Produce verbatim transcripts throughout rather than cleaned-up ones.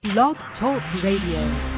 Blog Talk Radio.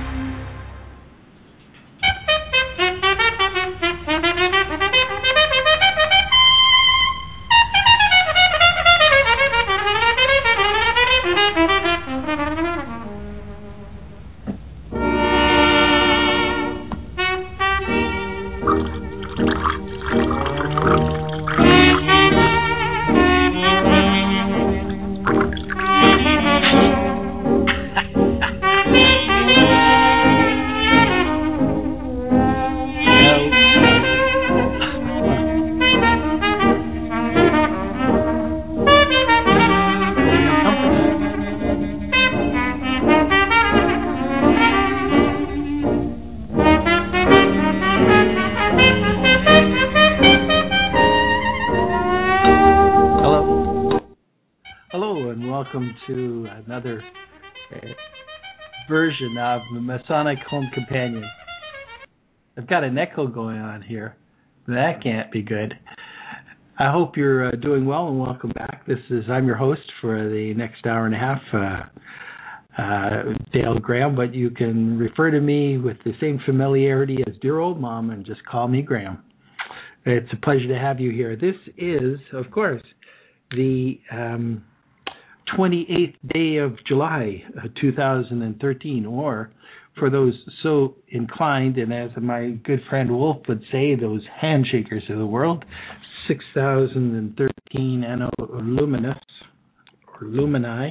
To another uh, version of the Masonic Home Companion. I've got an echo going on here. That can't be good. I hope you're uh, doing well and welcome back. This is I'm your host for the next hour and a half, uh, uh, Dale Graham, but you can refer to me with the same familiarity as dear old mom and just call me Graham. It's a pleasure to have you here. This is, of course, the um, twenty-eighth day of July, uh, two thousand thirteen, or for those so inclined, and as my good friend Wolf would say, those handshakers of the world, six thousand thirteen Anno Luminous, or Lumini.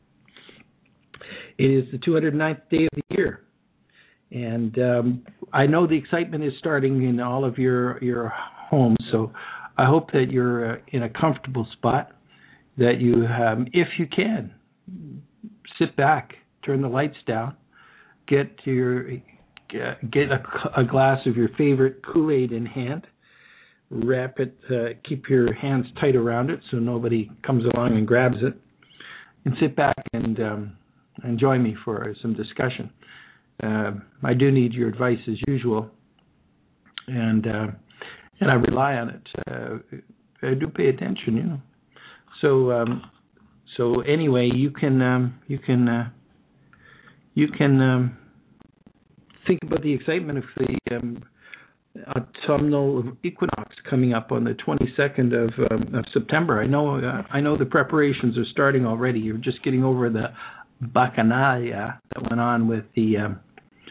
It is the two hundred ninth day of the year. And um, I know the excitement is starting in all of your, your homes, so I hope that you're uh, in a comfortable spot, that you, um, if you can, sit back, turn the lights down, get your get a, a glass of your favorite Kool-Aid in hand, wrap it, uh, keep your hands tight around it so nobody comes along and grabs it, and sit back and um, and join me for some discussion. Uh, I do need your advice as usual, and uh, and I rely on it. Uh, I do pay attention, you know. So, um, so anyway, you can um, you can uh, you can um, think about the excitement of the um, autumnal equinox coming up on the twenty-second of, um, of September. I know uh, I know the preparations are starting already. You're just getting over the bacchanalia that went on with the um,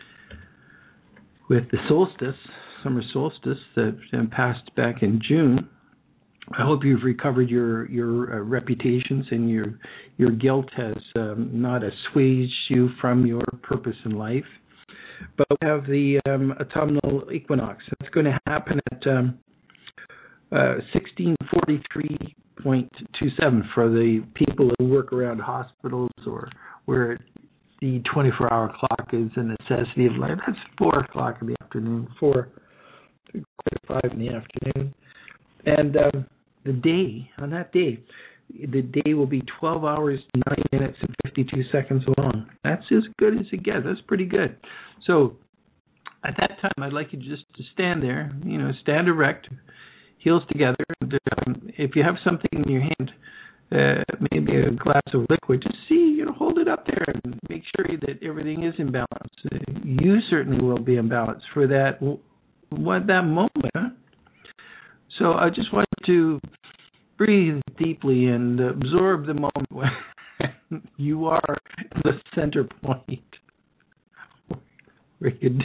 with the solstice, summer solstice that passed back in June. I hope you've recovered your your uh, reputations and your your guilt has um, not assuaged you from your purpose in life. But we have the um, autumnal equinox. It's going to happen at um, uh, sixteen forty-three point two seven for the people who work around hospitals or where the twenty-four hour clock is a necessity of life. That's four o'clock in the afternoon, four, five in the afternoon, and um, the day, on that day, the day will be twelve hours, nine minutes, and fifty-two seconds long. That's as good as it gets. That's pretty good. So at that time, I'd like you just to stand there, you know, stand erect, heels together. And, um, if you have something in your hand, uh, maybe a glass of liquid, just see, you know, hold it up there and make sure that everything is in balance. Uh, you certainly will be in balance for that, what, that moment, huh? So I just want you to breathe deeply and absorb the moment when you are the center point. Wicked.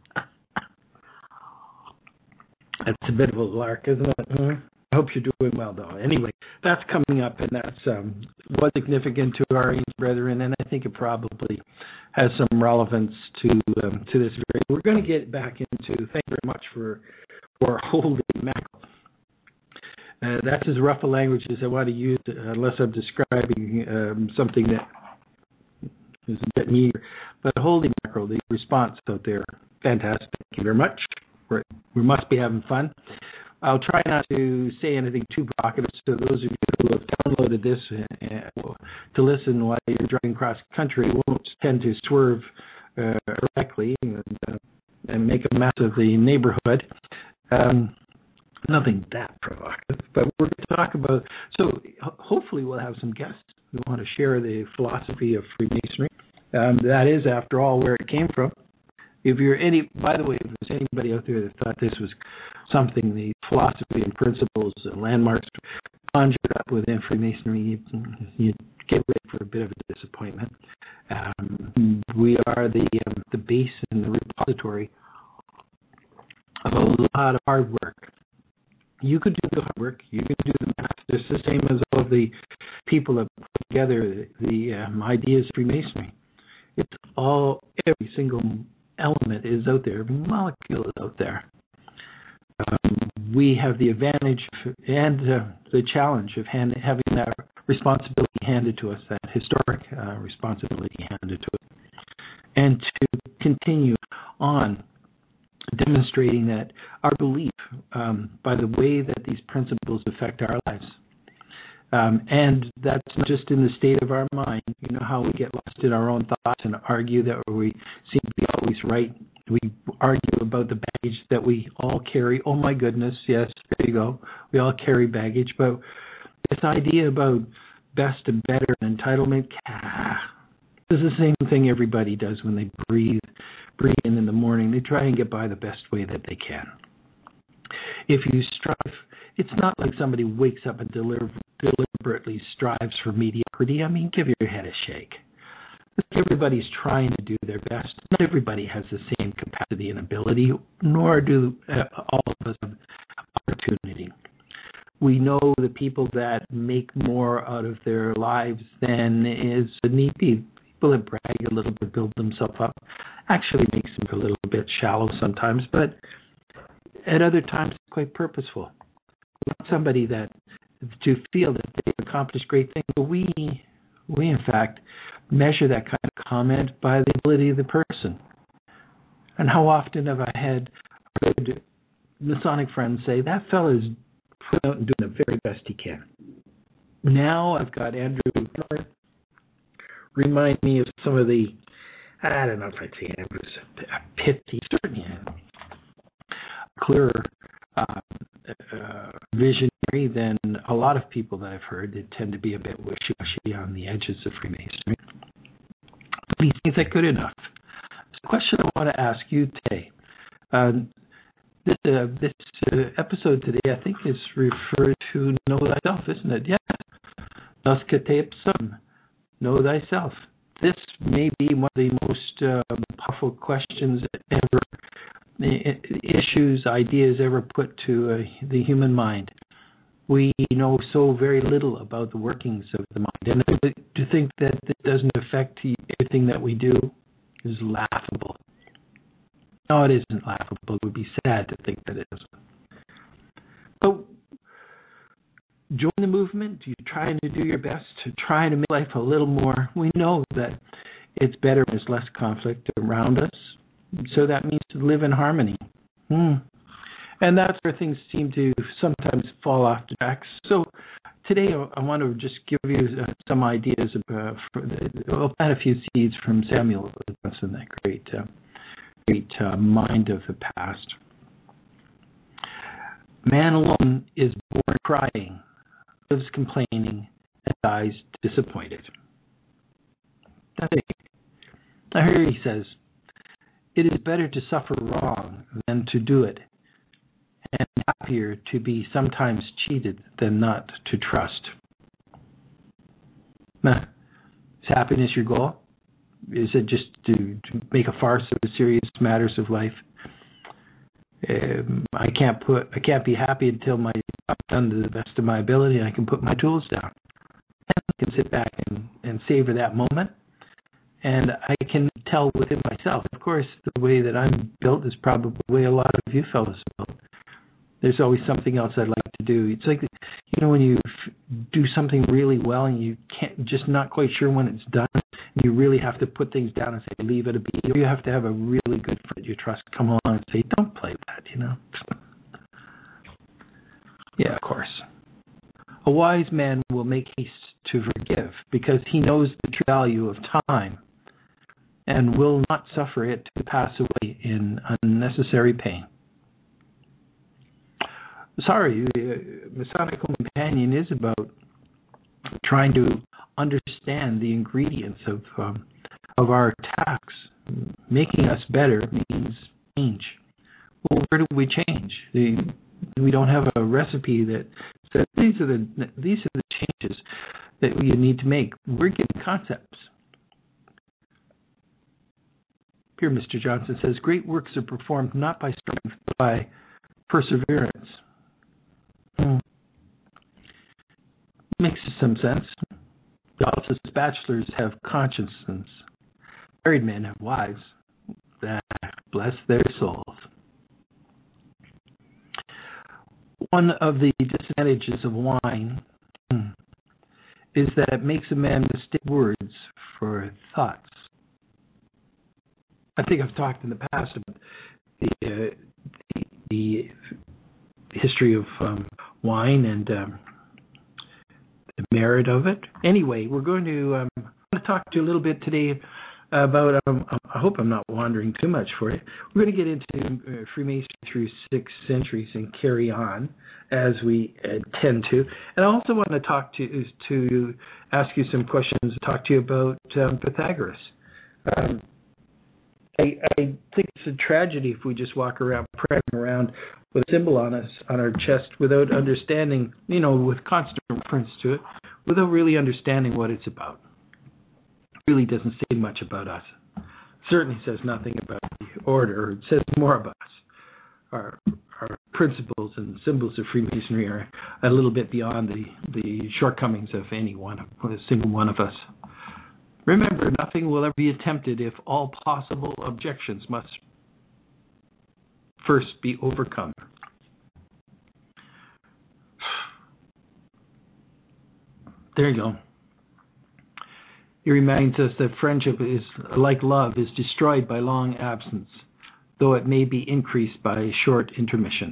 That's a bit of a lark, isn't it? Huh? I hope you're doing well, though. Anyway, that's coming up, and that's um, was significant to our ancient brethren, and I think it probably has some relevance to um, to this very. We're going to get back into. Thank you very much for for holding mackerel. Uh, that's as rough a language as I want to use, uh, unless I'm describing um, something that is a bit meager. But holding mackerel, the response out there, fantastic. Thank you very much. We're, we must be having fun. I'll try not to say anything too provocative, so those of you who have downloaded this uh, to listen while you're driving cross country won't tend to swerve uh, erratically and, uh, and make a mess of the neighborhood. Um, nothing that provocative, but we're going to talk about, so hopefully we'll have some guests who want to share the philosophy of Freemasonry Um, that is, after all, where it came from. If you're any, by the way, if there's anybody out there that thought this was something the philosophy and principles and landmarks conjured up within Freemasonry, you, you get ready for a bit of a disappointment. Um, we are the um, the base and the repository of a lot of hard work. You could do the hard work. You could do the math. It's the same as all of the people that put together the, the um, ideas of Freemasonry. It's all, every single element is out there. Every molecule is out there. Um, we have the advantage and uh, the challenge of hand, having that responsibility handed to us, that historic uh, responsibility handed to us, and to continue on demonstrating that our belief um, by the way that these principles affect our lives. Um, and that's not just in the state of our mind. You know how we get lost in our own thoughts and argue that we seem to be always right. We argue about the baggage that we all carry. Oh my goodness, yes, there you go. We all carry baggage. But this idea about best and better and entitlement, ah, is the same thing everybody does when they breathe, breathe in in the morning. They try and get by the best way that they can. If you strive, it's not like somebody wakes up and deliver, deliberately strives for mediocrity. I mean, give your head a shake. Everybody's trying to do their best. Not everybody has the same capacity and ability, nor do uh, all of us have opportunity. We know the people that make more out of their lives than is need be. People that brag a little bit, build themselves up, actually makes them a little bit shallow sometimes, but at other times it's quite purposeful. We want somebody that to feel that they've accomplished great things. But we, we in fact, measure that kind of comment by the ability of the person. And how often have I had good Masonic friends say, that fellow is put out and doing the very best he can. Now I've got Andrew remind me of some of the, I don't know if I'd say Andrew's a pithy, certainly a clearer uh, uh, visionary than a lot of people that I've heard that tend to be a bit wishy-washy on the edges of Freemasonry. But he thinks that good enough. The question I want to ask you today, uh, this, uh, this uh, episode today, I think is referred to Know Thyself, isn't it? Yeah. Nosce te ipsum. Know thyself. This may be one of the most uh, powerful questions ever, issues, ideas ever put to uh, the human mind. We know so very little about the workings of the mind. And to think that it doesn't affect everything that we do is laughable. No, it isn't laughable. It would be sad to think that it is. But join the movement. You're trying to do your best to try to make life a little more. We know that it's better when there's less conflict around us. So that means to live in harmony. Hmm. And that's where things seem to sometimes fall off the tracks. So today I want to just give you uh, some ideas. Of, uh, for the, I'll plant a few seeds from Samuel Johnson, that great, uh, great uh, mind of the past. Man alone is born crying, lives complaining, and dies disappointed. That's it. I hear he says, it is better to suffer wrong than to do it, and happier to be sometimes cheated than not to trust. Nah. Is happiness your goal? Is it just to, to make a farce of the serious matters of life? Um, I can't put. I can't be happy until my I've done to the best of my ability, and I can put my tools down. And I can sit back and, and savor that moment. And I can tell within myself. Of course, the way that I'm built is probably the way a lot of you fellows are built. There's always something else I'd like to do. It's like, you know, when you f- do something really well and you can't, just not quite sure when it's done, and you really have to put things down and say, leave it a be. You have to have a really good friend you trust come along and say, don't play that, you know. Yeah, of course. A wise man will make haste to forgive because he knows the true value of time and will not suffer it to pass away in unnecessary pain. Sorry, uh, Masonic Companion is about trying to understand the ingredients of um, of our tasks. Making us better means change. Well, where do we change? The, we don't have a recipe that says these are the these are the changes that you need to make. We're giving concepts. Here, Mister Johnson says, great works are performed not by strength, but by perseverance. Hmm. Makes some sense. God says bachelors have consciences. Married men have wives. That bless their souls. One of the disadvantages of wine is that it makes a man mistake words for thoughts. I think I've talked in the past about the uh, the, the history of um, wine and um, the merit of it. Anyway, we're going to um, I'm going to talk to you a little bit today about. Um, I hope I'm not wandering too much for you. We're going to get into uh, Freemasonry through six centuries and carry on as we uh, tend to. And I also want to talk to is to ask you some questions. Talk to you about um, Pythagoras. Um, I, I think it's a tragedy if we just walk around, prancing around with a symbol on us, on our chest, without understanding, you know, with constant reference to it, without really understanding what it's about. It really doesn't say much about us. It certainly says nothing about the order. It says more about us. Our, our principles and symbols of Freemasonry are a little bit beyond the, the shortcomings of any one, a single one of us. Remember, nothing will ever be attempted if all possible objections must first be overcome. There you go. He reminds us that friendship is, like love, is destroyed by long absence, though it may be increased by short intermissions.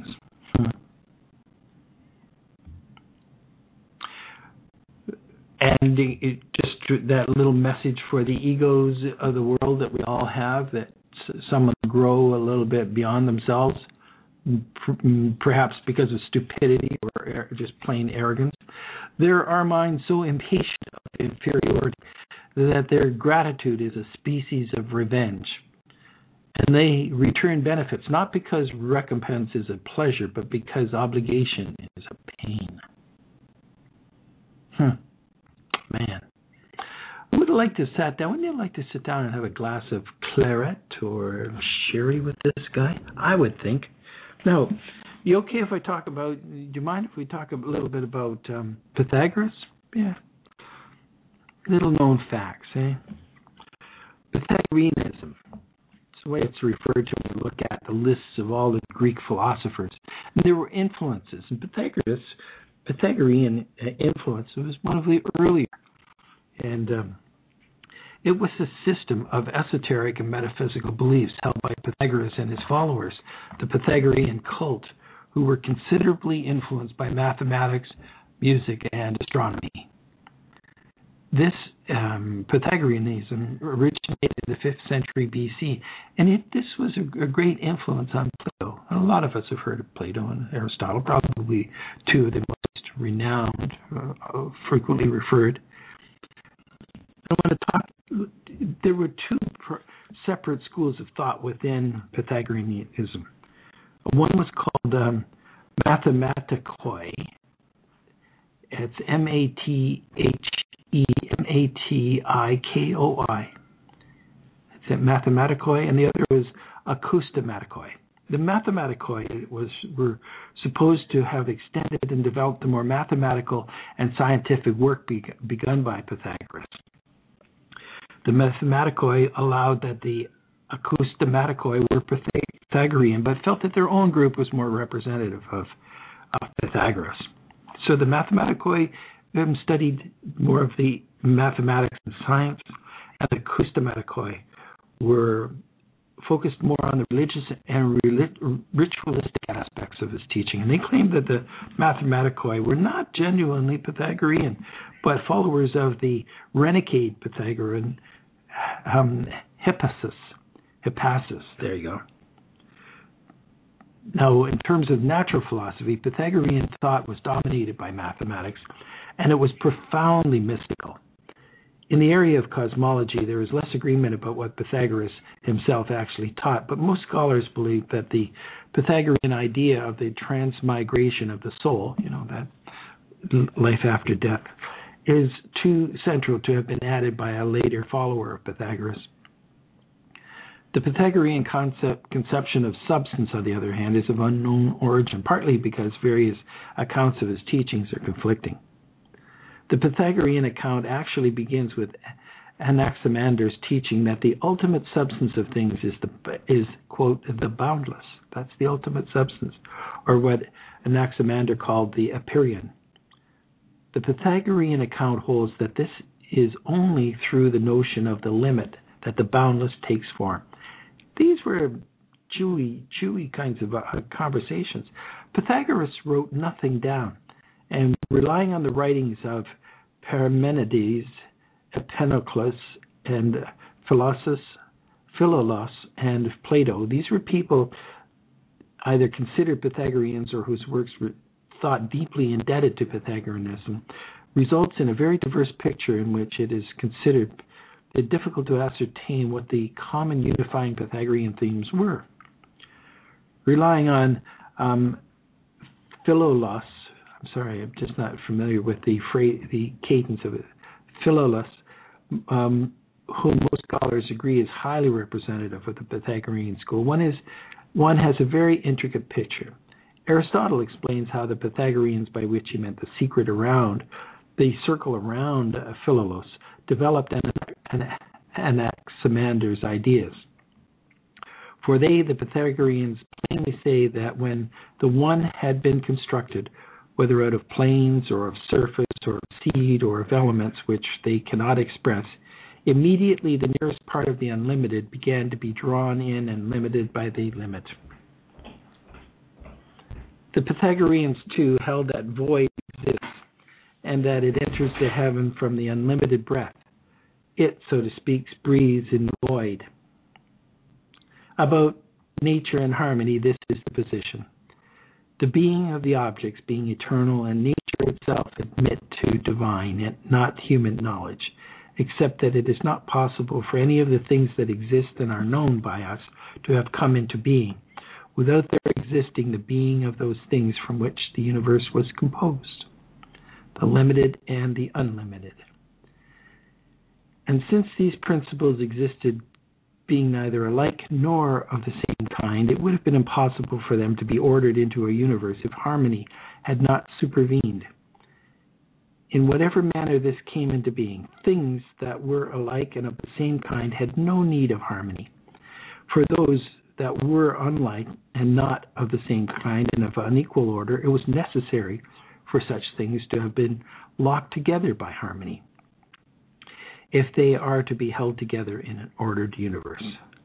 And it, just that little message for the egos of the world that we all have, that some grow a little bit beyond themselves, perhaps because of stupidity or just plain arrogance. There are minds so impatient of inferiority that their gratitude is a species of revenge. And they return benefits, not because recompense is a pleasure, but because obligation is a pain. Hmm. Man, I would like to sit down. Wouldn't you like to sit down and have a glass of claret or sherry with this guy? I would think. Now, you okay if I talk about? Do you mind if we talk a little bit about um, Pythagoras? Yeah, little known facts, eh? Pythagoreanism. It's the way it's referred to when you look at the lists of all the Greek philosophers. And there were influences, and Pythagoras. Pythagorean influence was one of the earlier, and um, it was a system of esoteric and metaphysical beliefs held by Pythagoras and his followers, the Pythagorean cult, who were considerably influenced by mathematics, music, and astronomy. This um, Pythagoreanism originated in the fifth century B C, and it, this was a, a great influence on Plato. And a lot of us have heard of Plato and Aristotle, probably two of the most renowned, uh, frequently referred. I want to talk. There were two pr- separate schools of thought within Pythagoreanism. One was called um, Mathematikoi. It's M A T H E M A T I K O I. It's at Mathematikoi, and the other was Acoustematikoi. The Mathematikoi was were supposed to have extended and developed the more mathematical and scientific work be, begun by Pythagoras. The Mathematikoi allowed that the Acoustematikoi were Pythagorean, but felt that their own group was more representative of, of Pythagoras. So the Mathematikoi um, studied more of the mathematics and science, and the Acoustematikoi were focused more on the religious and ritualistic aspects of his teaching. And they claimed that the Mathematikoi were not genuinely Pythagorean, but followers of the renegade Pythagorean um, Hippasus. Hippasus, there you go. Now, in terms of natural philosophy, Pythagorean thought was dominated by mathematics, and it was profoundly mystical. In the area of cosmology, there is less agreement about what Pythagoras himself actually taught, but most scholars believe that the Pythagorean idea of the transmigration of the soul, you know, that life after death, is too central to have been added by a later follower of Pythagoras. The Pythagorean concept, conception of substance, on the other hand, is of unknown origin, partly because various accounts of his teachings are conflicting. The Pythagorean account actually begins with Anaximander's teaching that the ultimate substance of things is, the, is, quote, the boundless. That's the ultimate substance, or what Anaximander called the apeiron. The Pythagorean account holds that this is only through the notion of the limit that the boundless takes form. These were chewy, chewy kinds of uh, conversations. Pythagoras wrote nothing down, and relying on the writings of Parmenides, Epenocles, and Philolaus, Philolaus, and Plato, these were people either considered Pythagoreans or whose works were thought deeply indebted to Pythagoreanism, results in a very diverse picture in which it is considered difficult to ascertain what the common unifying Pythagorean themes were. Relying on um, Philolaus, I'm sorry, I'm just not familiar with the phrase, the cadence of it, Philolaus, um, whom most scholars agree is highly representative of the Pythagorean school. One is one has a very intricate picture. Aristotle explains how the Pythagoreans, by which he meant the secret around, the circle around uh, Philolaus, developed an, an, Anaximander's ideas. For they, the Pythagoreans, plainly say that when the one had been constructed, whether out of planes or of surface or of seed or of elements which they cannot express, immediately the nearest part of the unlimited began to be drawn in and limited by the limit. The Pythagoreans, too, held that void exists and that it enters to heaven from the unlimited breath. It, so to speak, breathes in the void. About nature and harmony, this is the position. The being of the objects being eternal and nature itself admit to divine and not human knowledge, except that it is not possible for any of the things that exist and are known by us to have come into being, without there existing the being of those things from which the universe was composed, the limited and the unlimited. And since these principles existed being neither alike nor of the same kind, it would have been impossible for them to be ordered into a universe if harmony had not supervened. In whatever manner this came into being, things that were alike and of the same kind had no need of harmony. For those that were unlike and not of the same kind and of unequal order, it was necessary for such things to have been locked together by harmony, if they are to be held together in an ordered universe.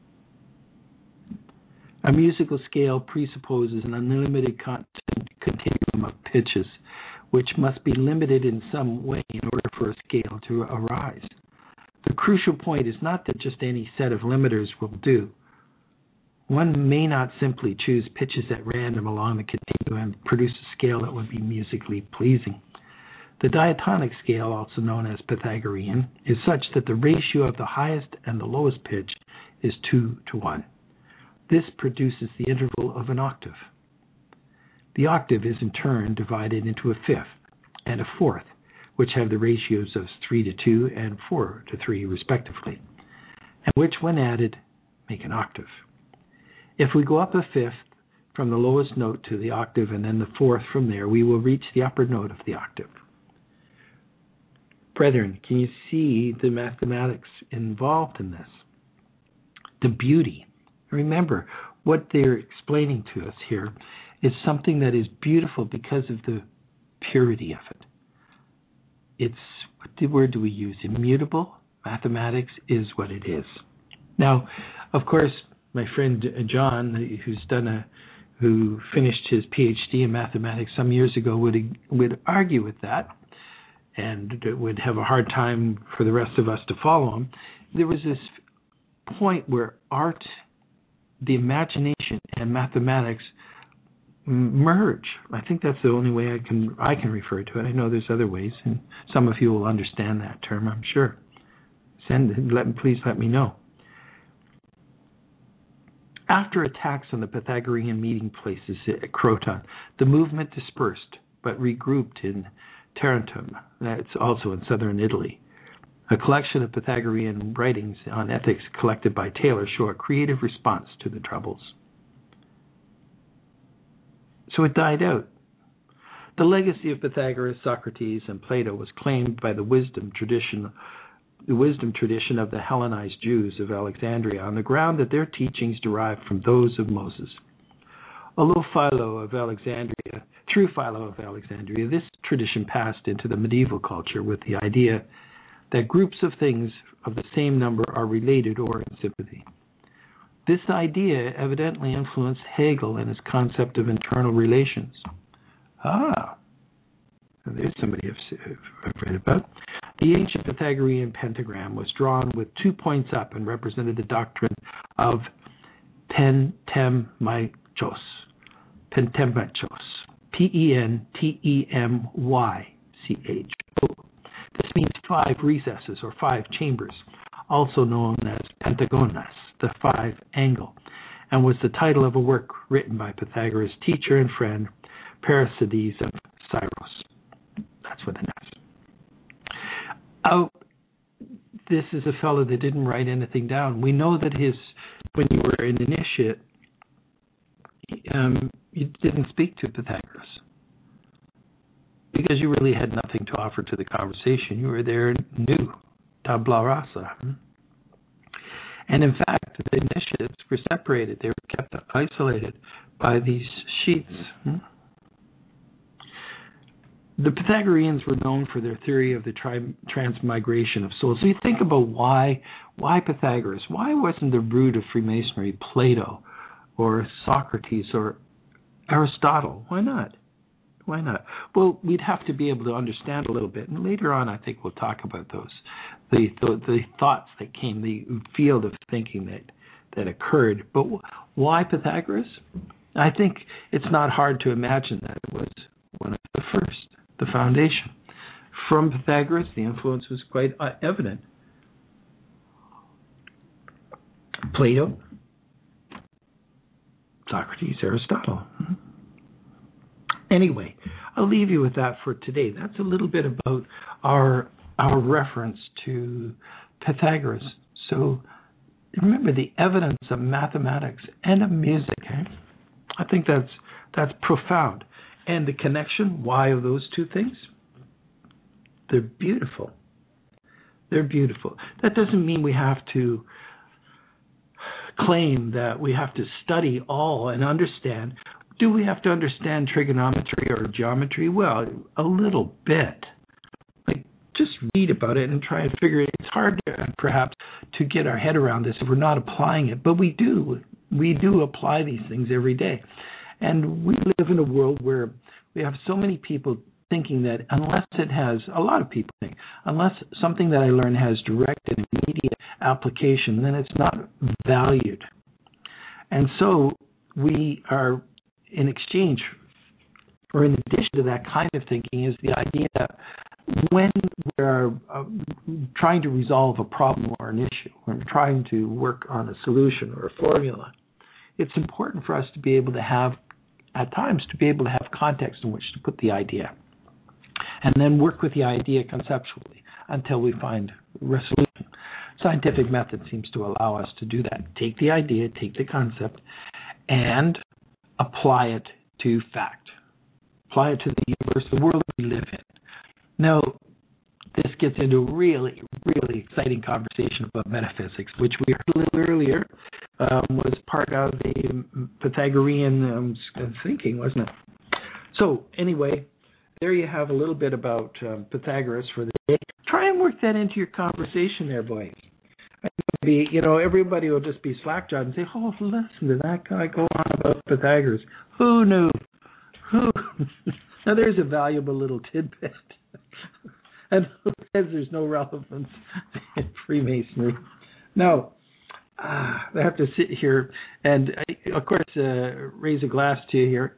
A musical scale presupposes an unlimited continuum of pitches, which must be limited in some way in order for a scale to arise. The crucial point is not that just any set of limiters will do. One may not simply choose pitches at random along the continuum and produce a scale that would be musically pleasing. The diatonic scale, also known as Pythagorean, is such that the ratio of the highest and the lowest pitch is two to one. This produces the interval of an octave. The octave is in turn divided into a fifth and a fourth, which have the ratios of three to two and four to three respectively, and which, when added, make an octave. If we go up a fifth from the lowest note to the octave and then the fourth from there, we will reach the upper note of the octave. Brethren, can you see the mathematics involved in this? The beauty. Remember, what they're explaining to us here is something that is beautiful because of the purity of it. It's, what word do we use? Immutable? Mathematics is what it is. Now, of course, my friend John, who's done a, who finished his P H D in mathematics some years ago, would would argue with that, and would have a hard time for the rest of us to follow him. There was this point where art, the imagination, and mathematics merge. I think that's the only way I can I can refer to it. I know there's other ways, and some of you will understand that term, I'm sure. send let please let me know. After attacks on the Pythagorean meeting places at Croton, the movement dispersed but regrouped in Tarentum, that's also in southern Italy. A collection of Pythagorean writings on ethics collected by Taylor show a creative response to the troubles. So it died out. The legacy of Pythagoras, Socrates, and Plato was claimed by the wisdom tradition, the wisdom tradition of the Hellenized Jews of Alexandria on the ground that their teachings derived from those of Moses. Although Philo of Alexandria, through Philo of Alexandria, this tradition passed into the medieval culture with the idea that groups of things of the same number are related or in sympathy. This idea evidently influenced Hegel and his concept of internal relations. Ah, there's somebody I've, I've read about. The ancient Pythagorean pentagram was drawn with two points up and represented the doctrine of pentemychos. Pentemychos. P E N T E M Y C H O. This means five recesses or five chambers, also known as pentagonas, the five angle, and was the title of a work written by Pythagoras' teacher and friend, Parasides of Syros. That's what it is. Oh, this is a fellow that didn't write anything down. We know that his, when you were an initiate, um, you didn't speak to Pythagoras because you really had nothing to offer to the conversation. You were there new, tabula rasa. And in fact, the initiates were separated. They were kept isolated by these sheets. The Pythagoreans were known for their theory of the tri- transmigration of souls. So you think about why, why Pythagoras? Why wasn't the root of Freemasonry Plato or Socrates or Aristotle? Why not? Why not? Well, we'd have to be able to understand a little bit, and later on, I think we'll talk about those, the the, the thoughts that came, the field of thinking that that occurred. But why Pythagoras? I think it's not hard to imagine that it was one of the first, the foundation. From Pythagoras, the influence was quite uh, evident. Plato, Socrates, Aristotle. Anyway, I'll leave you with that for today. That's a little bit about our our reference to Pythagoras. So remember the evidence of mathematics and of music. Eh? I think that's that's profound. And the connection, why of those two things? They're beautiful. They're beautiful. That doesn't mean we have to claim that we have to study all and understand. Do we have to understand trigonometry or geometry? Well, a little bit. Like, just read about it and try and figure it. It's hard, to, perhaps, to get our head around this if we're not applying it, but we do. We do apply these things every day. And we live in a world where we have so many people thinking that unless it has, a lot of people think, unless something that I learn has direct and immediate application, then it's not valued. And so we are, in exchange, or in addition to that kind of thinking, is the idea that when we're uh, trying to resolve a problem or an issue, when we're trying to work on a solution or a formula, it's important for us to be able to have, at times, to be able to have context in which to put the idea, and then work with the idea conceptually until we find resolution. Scientific method seems to allow us to do that. Take the idea, take the concept, and apply it to fact. Apply it to the universe, the world we live in. Now, this gets into a really, really exciting conversation about metaphysics, which we heard a little earlier, um, was part of the Pythagorean um, thinking, wasn't it? So, anyway, there you have a little bit about um, Pythagoras for the day. Try and work that into your conversation there, boys. Maybe, you know, everybody will just be slack-jawed and say, oh, listen to that guy go on about Pythagoras. Who knew? Who? Now, there's a valuable little tidbit. And who says there's no relevance in Freemasonry? No. Uh, I have to sit here and, I, of course, uh, raise a glass to you here.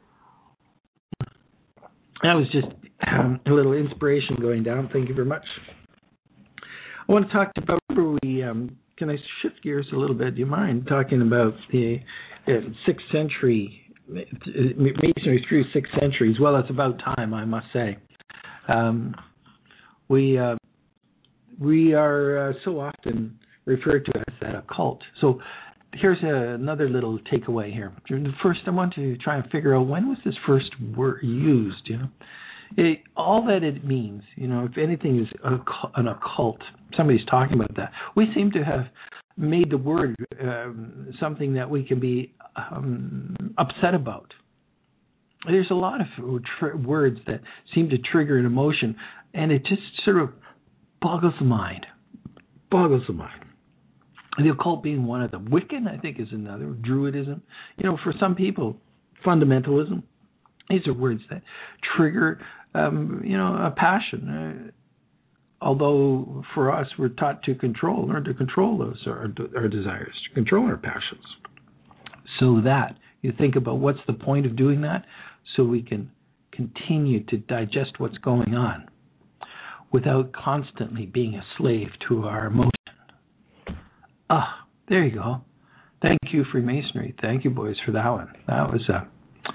That was just um, a little inspiration going down. Thank you very much. I want to talk about remember we, um, can I shift gears a little bit? Do you mind talking about the uh, sixth century, Masonry through six centuries? Well, it's about time, I must say. Um, we uh, we are uh, so often referred to as an occult. So here's a, another little takeaway here. First, I want to try and figure out when was this first word used. You know, it, all that it means. You know, if anything is a, an occult, somebody's talking about that. We seem to have made the word um, something that we can be um, upset about. There's a lot of tr- words that seem to trigger an emotion, and it just sort of boggles the mind. Boggles the mind. The occult being one of them. Wiccan, I think, is another. Druidism. You know, for some people, fundamentalism. These are words that trigger, um, you know, a passion. Uh, although for us, we're taught to control, learn to control those our, our desires, to control our passions. So that you think about what's the point of doing that, so we can continue to digest what's going on without constantly being a slave to our emotion. Ah, there you go. Thank you, Freemasonry. Thank you, boys, for that one. That was uh,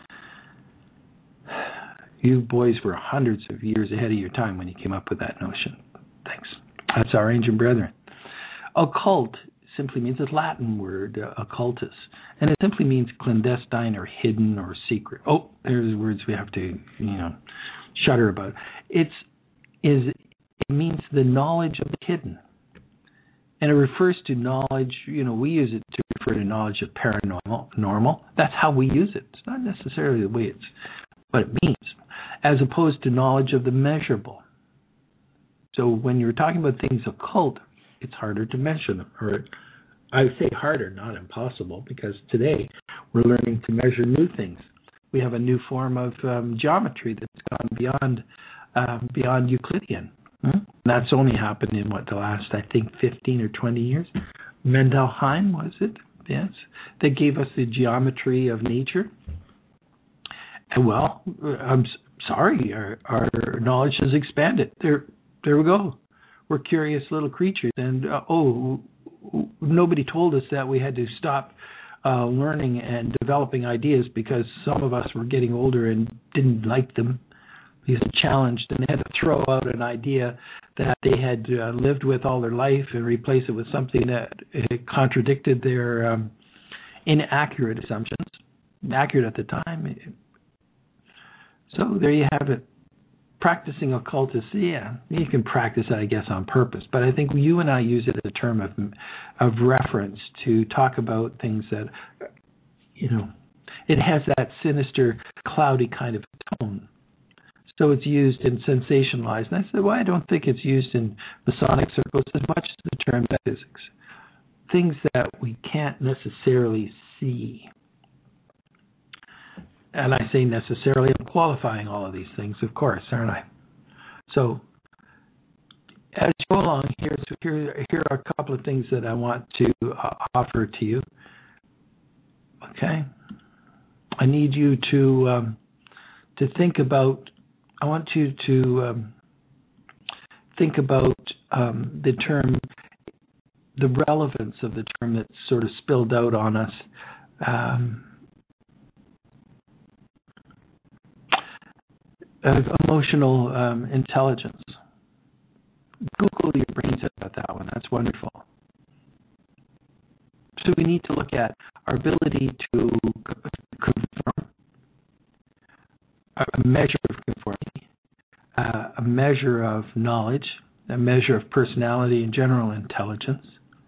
you boys were hundreds of years ahead of your time when you came up with that notion. Thanks. That's our ancient brethren. Occult simply means a Latin word, uh, occultus, and it simply means clandestine or hidden or secret. Oh, there's words we have to, you know, shudder about. It's is it means the knowledge of the hidden, and it refers to knowledge. You know, we use it to refer to knowledge of paranormal. Normal. That's how we use it. It's not necessarily the way it's what it means, as opposed to knowledge of the measurable. So when you're talking about things occult, it's harder to measure them, or I would say harder, not impossible, because today we're learning to measure new things. We have a new form of um, geometry that's gone beyond um, beyond Euclidean. Hmm? That's only happened in what the last, I think, fifteen or twenty years. Mendelheim, was it? Yes, that gave us the geometry of nature. And well, I'm sorry, our, our knowledge has expanded. There, there we go. We're curious little creatures, and uh, oh. Nobody told us that we had to stop uh, learning and developing ideas because some of us were getting older and didn't like them because it challenged, and they had to throw out an idea that they had uh, lived with all their life and replace it with something that uh, contradicted their um, inaccurate assumptions, accurate at the time. So there you have it. Practicing occultism, yeah, you can practice it, I guess, on purpose. But I think you and I use it as a term of of reference to talk about things that, you know, it has that sinister, cloudy kind of tone. So it's used in sensationalized. And I said, well, I don't think it's used in Masonic circles as much as the term metaphysics. Things that we can't necessarily see. And I say necessarily, I'm qualifying all of these things, of course, aren't I? So as you go along here, so here, here are a couple of things that I want to uh, offer to you. Okay, I need you to um, to think about. I want you to um, think about um, the term, the relevance of the term that's sort of spilled out on us. Um, Of emotional um, intelligence. Google your brains about that one. That's wonderful. So we need to look at our ability to conform, a measure of conformity, uh, a measure of knowledge, a measure of personality and general intelligence.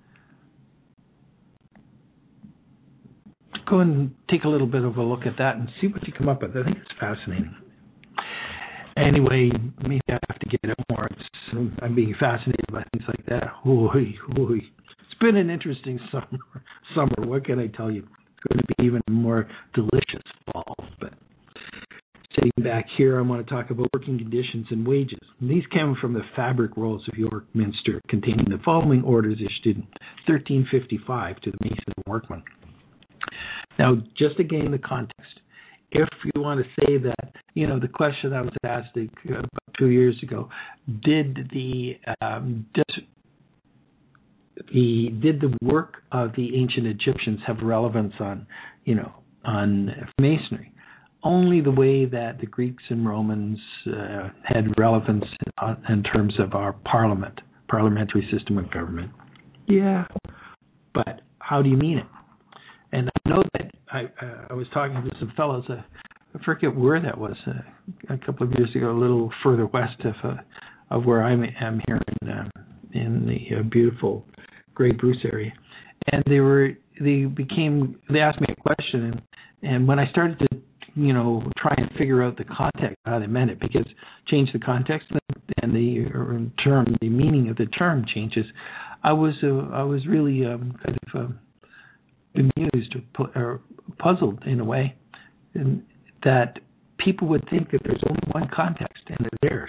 Go and take a little bit of a look at that and see what you come up with. I think it's fascinating. Anyway, maybe I have to get it more. It's, I'm being fascinated by things like that. Oy, oy. It's been an interesting summer. Summer. What can I tell you? It's going to be even a more delicious fall. But sitting back here, I want to talk about working conditions and wages. And these came from the Fabric Rolls of York Minster, containing the following orders issued in thirteen fifty-five to the Mason and Workman. Now, just to gain the context, if you want to say that, you know, the question I was asked about two years ago, did the um, dis- the did the work of the ancient Egyptians have relevance on, you know, on masonry? Only the way that the Greeks and Romans uh, had relevance in, in terms of our parliament, parliamentary system of government. Yeah, but how do you mean it? And I know that I, uh, I was talking to some fellows, uh, I forget where that was, uh, a couple of years ago, a little further west of uh, of where I am here in uh, in the uh, beautiful Grey Bruce area, and they were they became they asked me a question, and, and when I started to you know try and figure out the context how they meant it, because change the context and the term the meaning of the term changes, I was uh, I was really um, kind of uh, bemused or, pu- or puzzled in a way, and that people would think that there's only one context and they're theirs.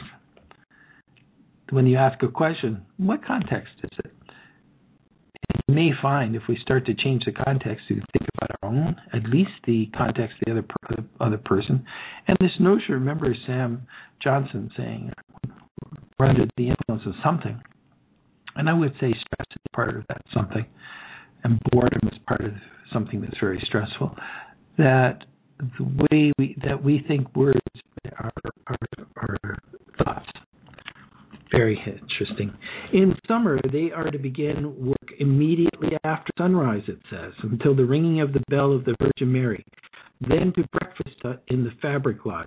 When you ask a question, what context is it? And you may find if we start to change the context to think about our own, at least the context of the other per- other person. And this notion, remember Sam Johnson saying, we're under the influence of something. And I would say stress is part of that something, and boredom is part of something that's very stressful. That the way we that we think words are, are, are thoughts. Very interesting. In summer, they are to begin work immediately after sunrise, it says, until the ringing of the bell of the Virgin Mary. Then to breakfast in the fabric lodge.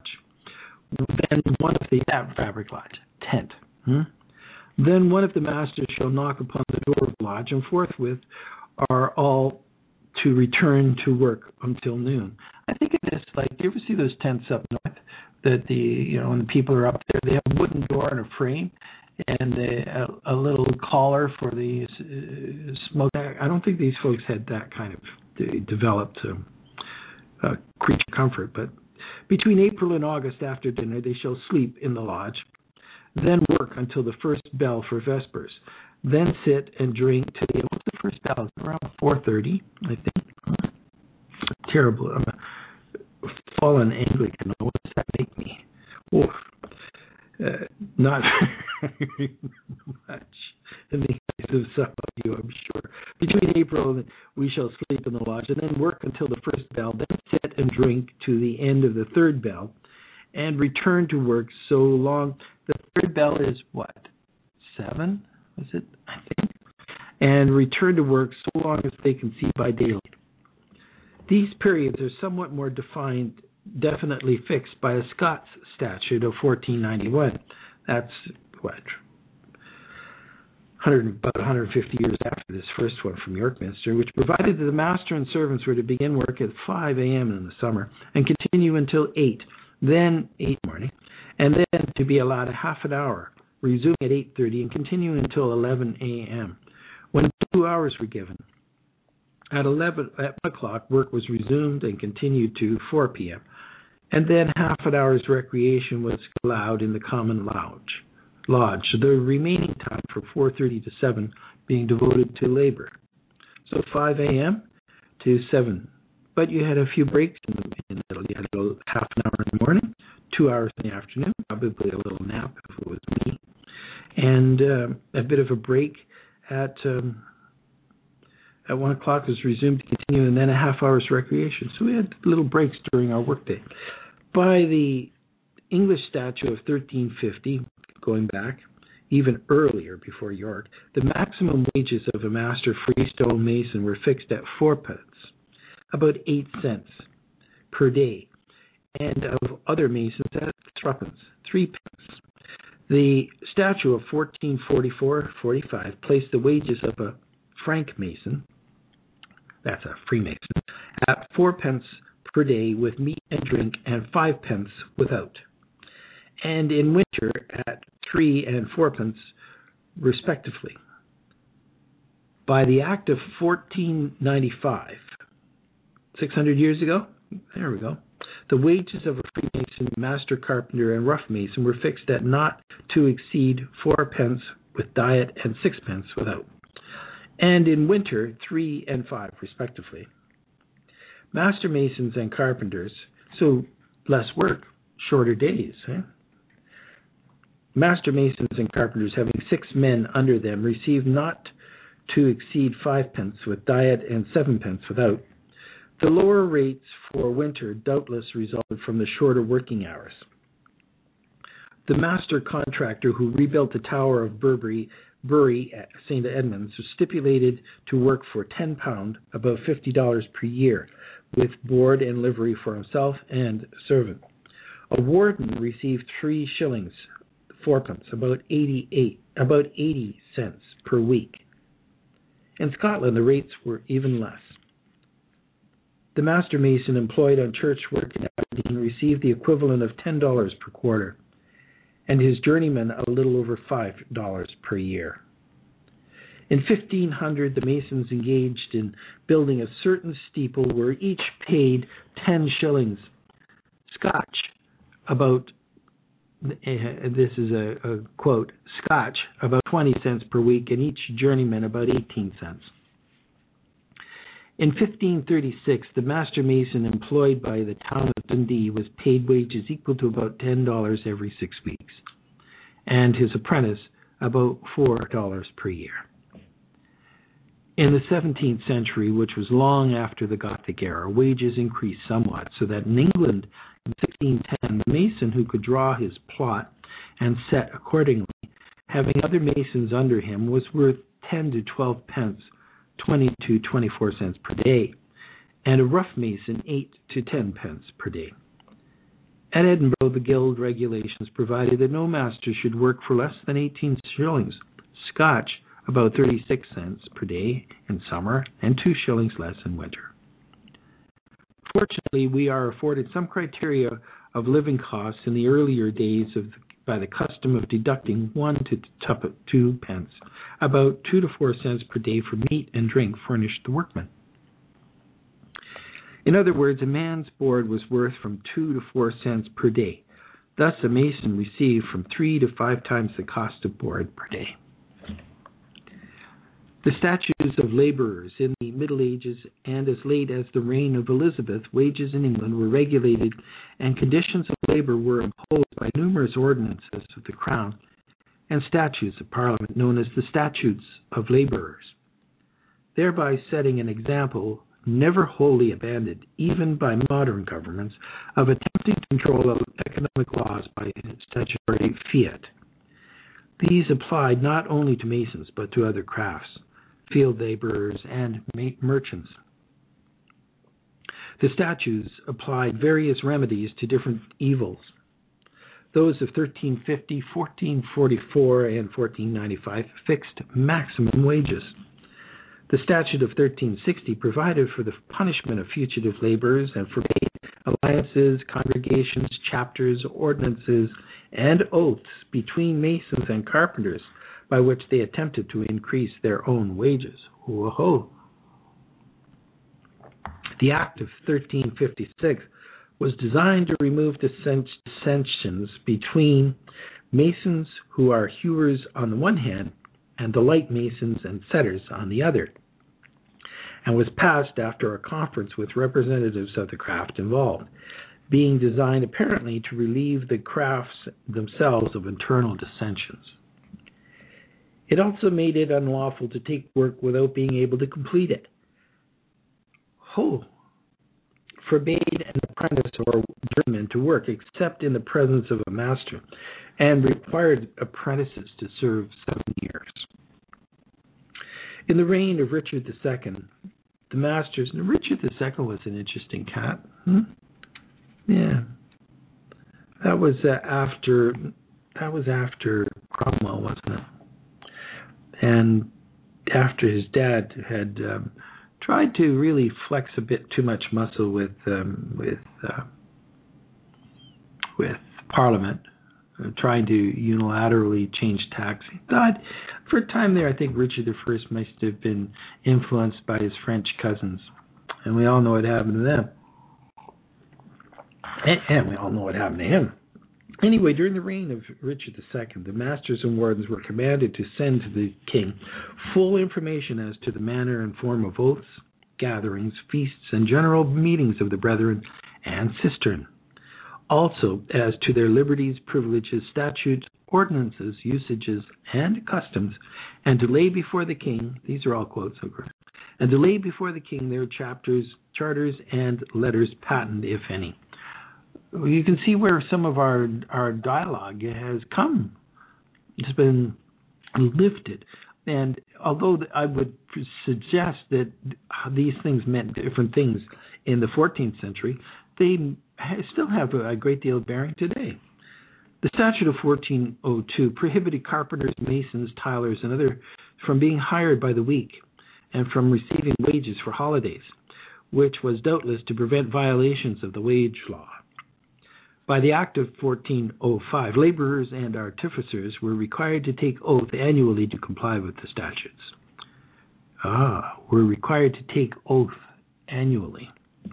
Then one of the uh, fabric lodge, tent. Hmm? Then one of the masters shall knock upon the door of the lodge, and forthwith are all to return to work until noon. I think of this like, do you ever see those tents up north that the, you know, when the people are up there, they have a wooden door and a frame and they, a, a little collar for the uh, smoke. I don't think these folks had that kind of de- developed um, uh, creature comfort, but between April and August after dinner, they shall sleep in the lodge, then work until the first bell for vespers, then sit and drink to the, what's the first bell? It's around four thirty, I think. Terrible. I'm a fallen Anglican. What does that make me? Oh, uh, not very much in the eyes of some of you, I'm sure. Between April, we shall sleep in the lodge, and then work until the first bell, then sit and drink to the end of the third bell, and return to work so long. The third bell is what? Seven? Was it? I think. And return to work so long as they can see by daylight. These periods are somewhat more defined, definitely fixed by a Scots statute of fourteen ninety-one. That's what? one hundred, about one hundred fifty years after this first one from York Minster, which provided that the master and servants were to begin work at five a.m. in the summer and continue until eight, then eight in the morning, and then to be allowed a half an hour, resuming at eight thirty and continuing until eleven a.m., when two hours were given. At eleven at one o'clock, work was resumed and continued to four p.m., and then half an hour's recreation was allowed in the common lodge. Lodge, the remaining time from four thirty to seven being devoted to labor. So five a.m. to seven. But you had a few breaks in the middle. You had a half an hour in the morning, two hours in the afternoon, probably a little nap if it was me, and um, a bit of a break at um, at one o'clock was resumed to continue, and then a half hour's recreation. So we had little breaks during our workday. By the English statute of thirteen fifty, going back even earlier before York, the maximum wages of a master freestone mason were fixed at fourpence, about eight cents per day, and of other masons at threepence, three pence. The statute of fourteen forty-four forty-five placed the wages of a frank mason, that's a Freemason, at fourpence per day with meat and drink, and five pence without, and in winter at three and fourpence respectively. By the Act of fourteen ninety-five, six hundred years ago, there we go, the wages of a Freemason, master carpenter, and rough mason were fixed at not to exceed fourpence with diet and sixpence without, and in winter, three and five, respectively. Master masons and carpenters, so less work, shorter days. Eh? Master masons and carpenters having six men under them received not to exceed fivepence with diet and sevenpence without. The lower rates for winter doubtless resulted from the shorter working hours. The master contractor who rebuilt the Tower of Burberry, Bury at Saint Edmunds was stipulated to work for ten pounds, about fifty dollars per year, with board and livery for himself and servant. A warden received three shillings, fourpence, about eighty-eight, about eighty cents per week. In Scotland, the rates were even less. The master mason employed on church work in Aberdeen received the equivalent of ten dollars per quarter, and his journeyman a little over five dollars per year. In fifteen hundred, the masons engaged in building a certain steeple were each paid ten shillings Scotch, about, uh, this is a, a quote, Scotch, about twenty cents per week, and each journeyman about eighteen cents. In fifteen thirty-six, the master mason employed by the town of Dundee was paid wages equal to about ten dollars every six weeks, and his apprentice about four dollars per year. In the seventeenth century, which was long after the Gothic era, wages increased somewhat, so that in England in sixteen ten, the mason who could draw his plot and set accordingly, having other masons under him, was worth ten to twelve pence, twenty to twenty-four cents per day, and a rough mason eight to ten pence per day. At Edinburgh, the guild regulations provided that no master should work for less than eighteen shillings Scotch, about thirty-six cents per day in summer, and two shillings less in winter. Fortunately, we are afforded some criteria of living costs in the earlier days of by the custom of deducting one to two pence, about two to four cents per day for meat and drink furnished the workmen. In other words, a man's board was worth from two to four cents per day. Thus, a mason received from three to five times the cost of board per day. The statutes of labourers in the Middle Ages and as late as the reign of Elizabeth, wages in England were regulated and conditions of labour were imposed by numerous ordinances of the Crown and statutes of Parliament known as the Statutes of Labourers, thereby setting an example never wholly abandoned, even by modern governments, of attempting to control economic laws by statutory fiat. These applied not only to masons but to other crafts, field laborers, and merchants. The statutes applied various remedies to different evils. Those of thirteen fifty, fourteen forty-four, and fourteen ninety-five fixed maximum wages. The statute of thirteen sixty provided for the punishment of fugitive laborers and forbade alliances, congregations, chapters, ordinances, and oaths between masons and carpenters by which they attempted to increase their own wages. Whoa. The Act of thirteen fifty-six was designed to remove dissensions between masons who are hewers on the one hand and the light masons and setters on the other, and was passed after a conference with representatives of the craft involved, being designed apparently to relieve the crafts themselves of internal dissensions. It also made it unlawful to take work without being able to complete it. Oh, forbade an apprentice or journeyman to work except in the presence of a master, and required apprentices to serve seven years. In the reign of Richard the Second, the masters, and Richard the Second was an interesting cat. Hmm? Yeah, that was uh, after that was after Cromwell, wasn't it? And after his dad had um, tried to really flex a bit too much muscle with um, with uh, with Parliament, uh, trying to unilaterally change tax. He thought, for a time there, I think Richard the First must have been influenced by his French cousins, and we all know what happened to them. And, and we all know what happened to him. Anyway, during the reign of Richard the Second, the masters and wardens were commanded to send to the king full information as to the manner and form of oaths, gatherings, feasts, and general meetings of the brethren and sistren. Also, as to their liberties, privileges, statutes, ordinances, usages, and customs, and to lay before the king, these are all quotes, of course, and to lay before the king their chapters, charters, and letters patent, if any. You can see where some of our our dialogue has come. It's been lifted. And although I would suggest that these things meant different things in the fourteenth century, they still have a great deal of bearing today. The Statute of fourteen oh two prohibited carpenters, masons, tilers, and others from being hired by the week and from receiving wages for holidays, which was doubtless to prevent violations of the wage law. By the Act of fourteen oh five, laborers and artificers were required to take oath annually to comply with the statutes. Ah, were required to take oath annually.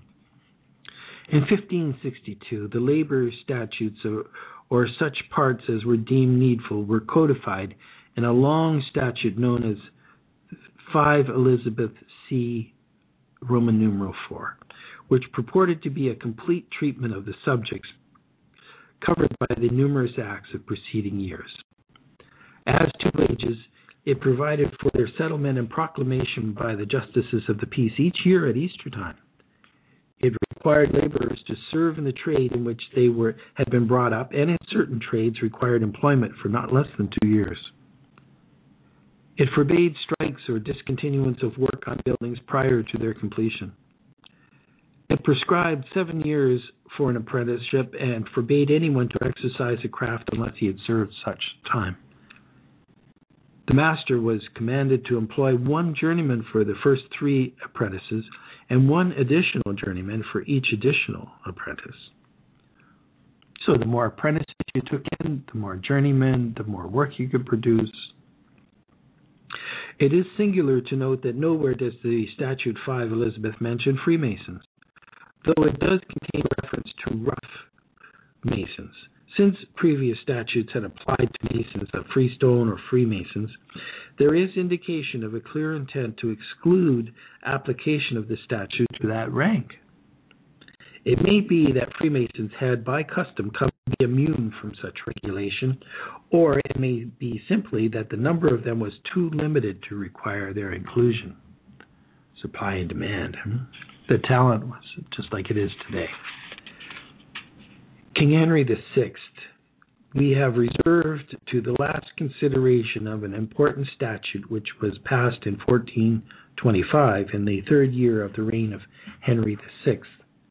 In fifteen sixty-two, the labor statutes, or, or such parts as were deemed needful, were codified in a long statute known as five Elizabeth C. Roman numeral four, which purported to be a complete treatment of the subjects covered by the numerous acts of preceding years. As to wages, it provided for their settlement and proclamation by the justices of the peace each year at Easter time. It required laborers to serve in the trade in which they were had been brought up, and in certain trades required employment for not less than two years. It forbade strikes or discontinuance of work on buildings prior to their completion. It prescribed seven years for an apprenticeship and forbade anyone to exercise a craft unless he had served such time. The master was commanded to employ one journeyman for the first three apprentices and one additional journeyman for each additional apprentice. So the more apprentices you took in, the more journeymen, the more work you could produce. It is singular to note that nowhere does the Statute five Elizabeth mention Freemasons, though it does contain reference to rough masons. Since previous statutes had applied to masons of freestone or Freemasons, there is indication of a clear intent to exclude application of the statute to that rank. It may be that Freemasons had by custom come to be immune from such regulation, or it may be simply that the number of them was too limited to require their inclusion. Supply and demand. The talent was just like it is today. King Henry the Sixth, we have reserved to the last consideration of an important statute which was passed in fourteen twenty-five in the third year of the reign of Henry the Sixth.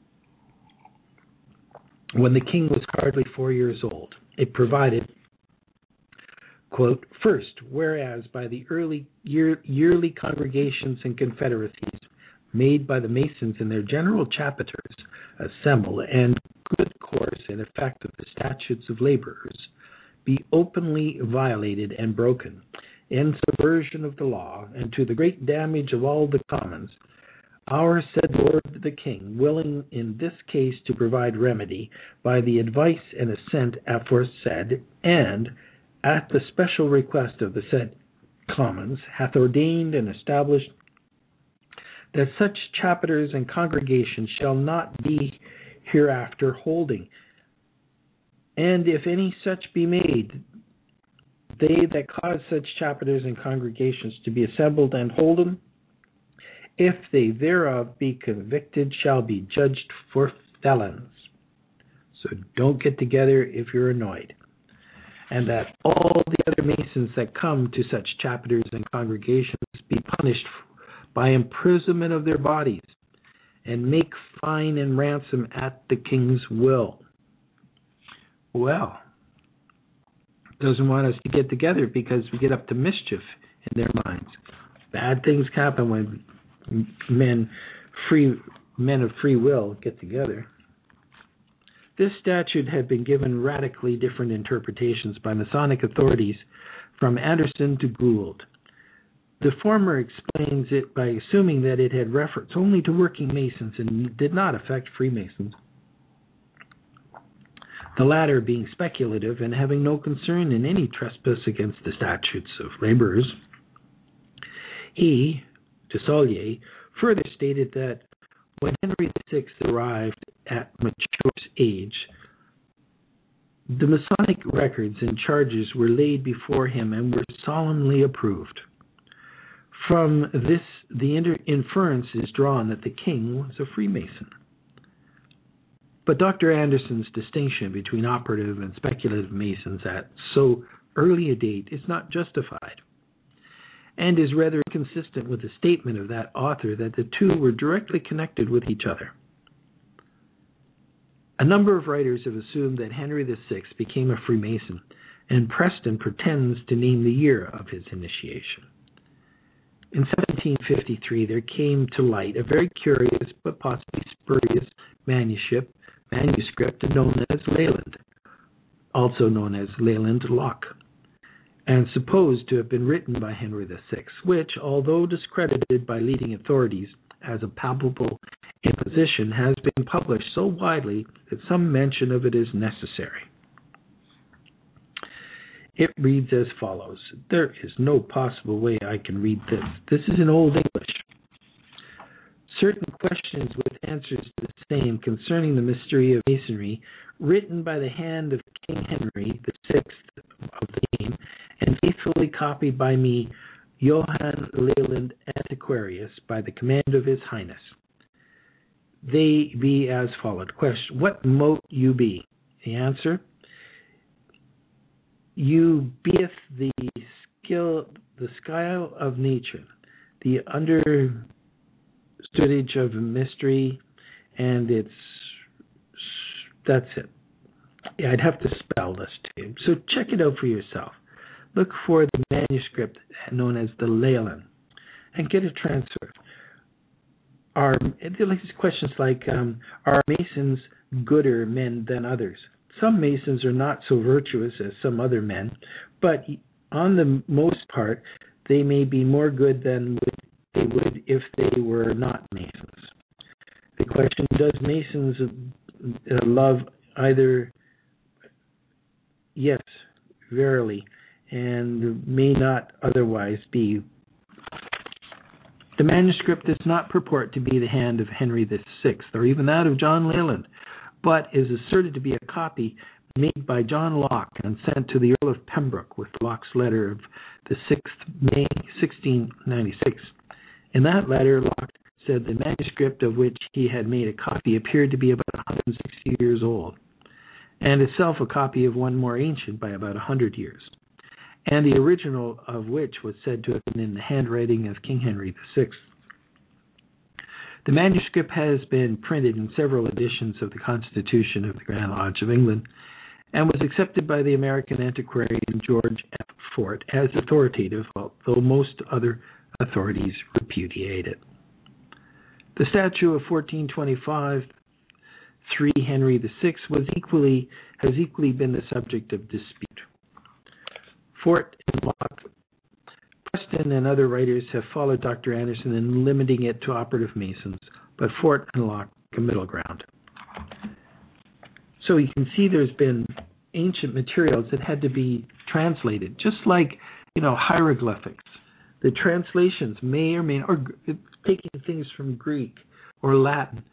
When the king was hardly four years old, it provided, quote, first, whereas by the early year, yearly congregations and confederacies made by the Masons in their general chapters assemble, and good course and effect of the statutes of laborers be openly violated and broken, in subversion of the law, and to the great damage of all the commons, our said Lord the King, willing in this case to provide remedy by the advice and assent aforesaid, and at the special request of the said commons, hath ordained and established that such chapters and congregations shall not be hereafter holding. And if any such be made, they that cause such chapters and congregations to be assembled and holden, if they thereof be convicted, shall be judged for felons. So don't get together if you're annoyed. And that all the other Masons that come to such chapters and congregations be punished by imprisonment of their bodies, and make fine and ransom at the king's will. Well, doesn't want us to get together because we get up to mischief in their minds. Bad things happen when men, free men of free will, get together. This statute had been given radically different interpretations by Masonic authorities from Anderson to Gould. The former explains it by assuming that it had reference only to working Masons and did not affect Freemasons. The latter being speculative and having no concern in any trespass against the statutes of laborers. He, Desaulniers, further stated that when Henry the Sixth arrived at mature age, The Masonic records and charges were laid before him and were solemnly approved. From this, the inter- inference is drawn that the king was a Freemason. But Doctor Anderson's distinction between operative and speculative Masons at so early a date is not justified, and is rather consistent with the statement of that author that the two were directly connected with each other. A number of writers have assumed that Henry the Sixth became a Freemason, and Preston pretends to name the year of his initiation. In seventeen fifty-three, there came to light a very curious but possibly spurious manuscript, manuscript known as Leland, also known as Leland Locke, and supposed to have been written by Henry the Sixth, which, although discredited by leading authorities as a palpable imposition, has been published so widely that some mention of it is necessary. It reads as follows. There is no possible way I can read this. This is in Old English. Certain questions with answers to the same concerning the mystery of Masonry, written by the hand of King Henry the Sixth of the name, and faithfully copied by me, Johann Leland Antiquarius, by the command of His Highness. They be as followed. Question: what mote you be? The answer: you beeth the skill, the scale of nature, the understoodage of mystery, and it's that's it. Yeah, I'd have to spell this to you. So check it out for yourself. Look for the manuscript known as the Leland and get a transfer. Are like questions like um, are Masons gooder men than others? Some Masons are not so virtuous as some other men, but on the most part, they may be more good than they would if they were not Masons. The question: does Masons uh, love either? Yes, verily, and may not otherwise be. The manuscript does not purport to be the hand of Henry the Sixth, or even that of John Leland, but is asserted to be a copy made by John Locke and sent to the Earl of Pembroke with Locke's letter of the sixth of May, sixteen ninety-six. In that letter, Locke said the manuscript of which he had made a copy appeared to be about one hundred sixty years old, and itself a copy of one more ancient by about one hundred years, and the original of which was said to have been in the handwriting of King Henry the Sixth. The manuscript has been printed in several editions of the Constitution of the Grand Lodge of England and was accepted by the American antiquarian George F. Fort as authoritative, although most other authorities repudiate it. The statute of fourteen twenty-five, three Henry the Sixth was equally has equally been the subject of dispute. Fort and Locke, Preston and other writers have followed Doctor Anderson in limiting it to operative Masons, but Fort and Locke a middle ground. So you can see there's been ancient materials that had to be translated, just like, you know, hieroglyphics. The translations may or may not, or taking things from Greek or Latin.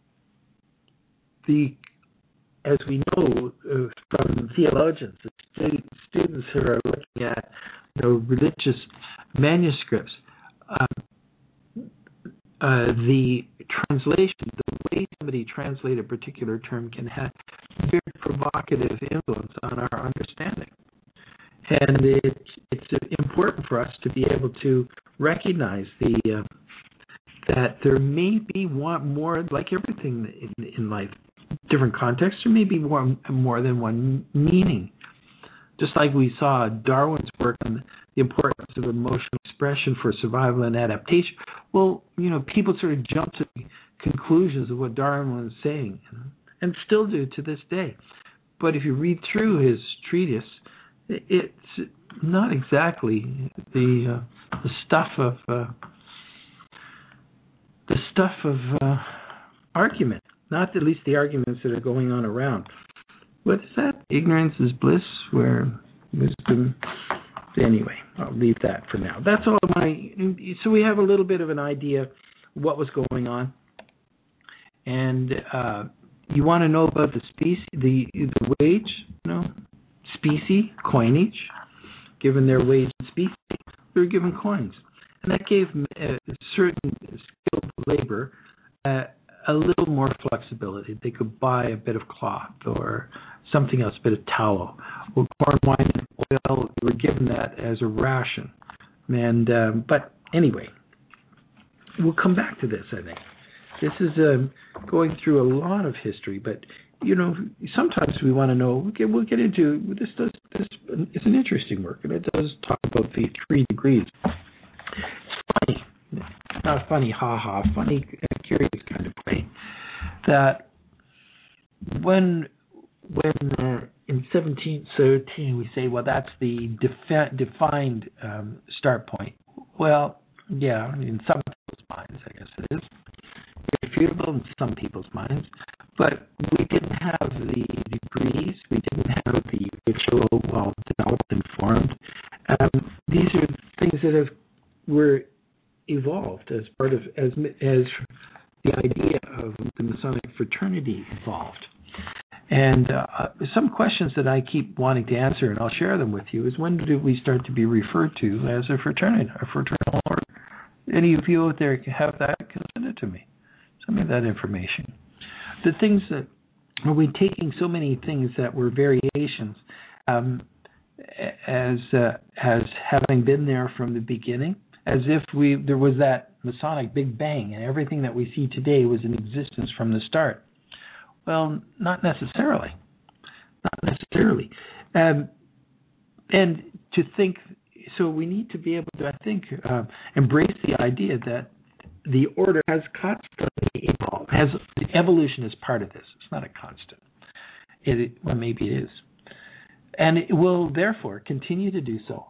The, as we know uh, from theologians, the students who are looking at the religious manuscripts, uh, uh, the translation, the way somebody translates a particular term can have very provocative influence on our understanding. And it, it's important for us to be able to recognize the uh, that there may be one more, like everything in, in life, different contexts, there may be more, more than one meaning. Just like we saw Darwin's work on the importance of emotional expression for survival and adaptation. Well, you know, people sort of jump to conclusions of what Darwin was saying, and still do to this day. But if you read through his treatise, it's not exactly the uh, the stuff of uh, the stuff of uh, argument. Not at least the arguments that are going on around. What is that? Ignorance is bliss, where wisdom. Anyway, I'll leave that for now. That's all my. So we have a little bit of an idea of what was going on, and uh, you want to know about the species, the the wage, you know, specie, coinage, given their wage and specie, they were given coins. And that gave uh, certain skilled labor uh, a little more flexibility. They could buy a bit of cloth or something else, a bit of tallow. Well, corn, wine, and oil, they were given that as a ration. And um, but anyway, we'll come back to this, I think. This is um, going through a lot of history, but you know, sometimes we want to know. Okay, we'll get into this. Does this? It's an interesting work, and it does talk about the three degrees. It's funny, not funny, ha ha, funny, curious kind of way. That when when uh, in seventeen thirteen we say, well, that's the defi- defined um, start point. Well, yeah, in some people's minds, I guess it is. Irrefutable in some people's minds, but we didn't have the degrees, we didn't have the ritual well developed and formed. Um, these are things that have were evolved as part of as as the idea of the Masonic fraternity evolved. And uh, some questions that I keep wanting to answer, and I'll share them with you, is when did we start to be referred to as a fraternity, a fraternal order? Any of you out there have that? Send it to me. Send me that information. The things that are we taking so many things that were variations um, as uh, as having been there from the beginning, as if we there was that Masonic Big Bang and everything that we see today was in existence from the start. Well, not necessarily. Not necessarily. Um, and to think, so we need to be able to, I think, uh, embrace the idea that the order has constantly evolved. Has evolution is part of this. It's not a constant. It, well, maybe it is, and it will therefore continue to do so.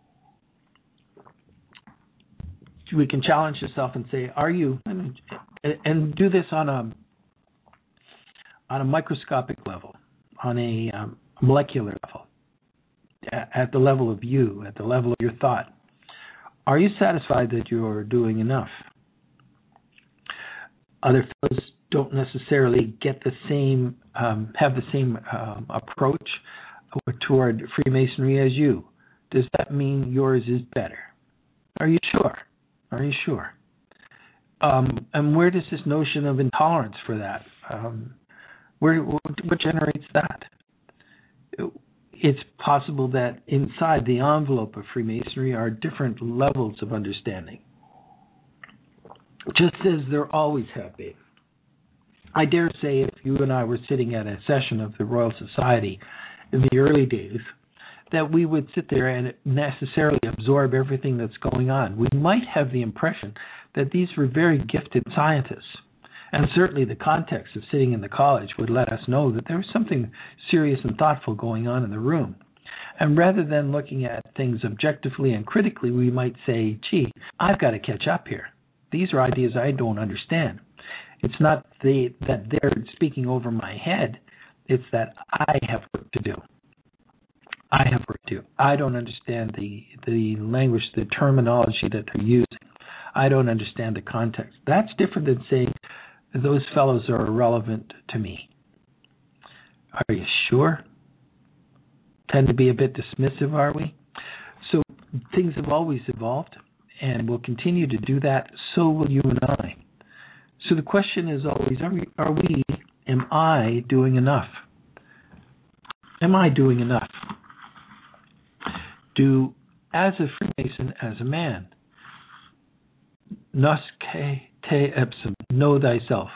We can challenge yourself and say, "Are you?" And, and do this on a on a microscopic level, on a um, molecular level, at the level of you, at the level of your thought. Are you satisfied that you're doing enough? Other fellows don't necessarily get the same, um, have the same um, approach toward Freemasonry as you. Does that mean yours is better? Are you sure? Are you sure? Um, and where does this notion of intolerance for that? Um, where what generates that? It's possible that inside the envelope of Freemasonry are different levels of understanding, just as there always have been. I dare say if you and I were sitting at a session of the Royal Society in the early days, that we would sit there and necessarily absorb everything that's going on. We might have the impression that these were very gifted scientists. And certainly the context of sitting in the college would let us know that there was something serious and thoughtful going on in the room. And rather than looking at things objectively and critically, we might say, gee, I've got to catch up here. These are ideas I don't understand. It's not the, that they're speaking over my head. It's that I have work to do. I have work to do. I don't understand the the language, the terminology that they're using. I don't understand the context. That's different than saying those fellows are irrelevant to me. Are you sure? Tend to be a bit dismissive, are we? So things have always evolved and will continue to do that. So will you and I. So the question is always, are we, are we, am I doing enough? Am I doing enough? Do, as a Freemason, as a man, nosce te ipsum, know thyself.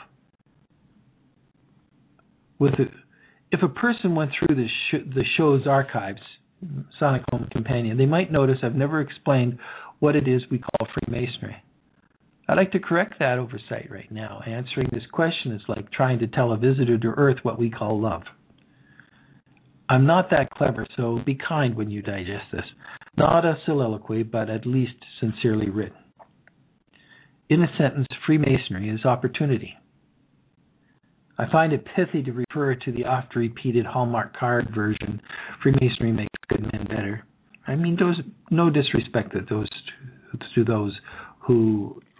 With a, if a person went through the, sh- the show's archives, Sonic Home Companion, they might notice I've never explained what it is we call Freemasonry. I'd like to correct that oversight right now. Answering this question is like trying to tell a visitor to Earth what we call love. I'm not that clever, so be kind when you digest this. Not a soliloquy, but at least sincerely written. In a sentence, Freemasonry is opportunity. I find it pithy to refer to the oft-repeated Hallmark card version, Freemasonry makes good men better. I mean, those, no disrespect to those, to those who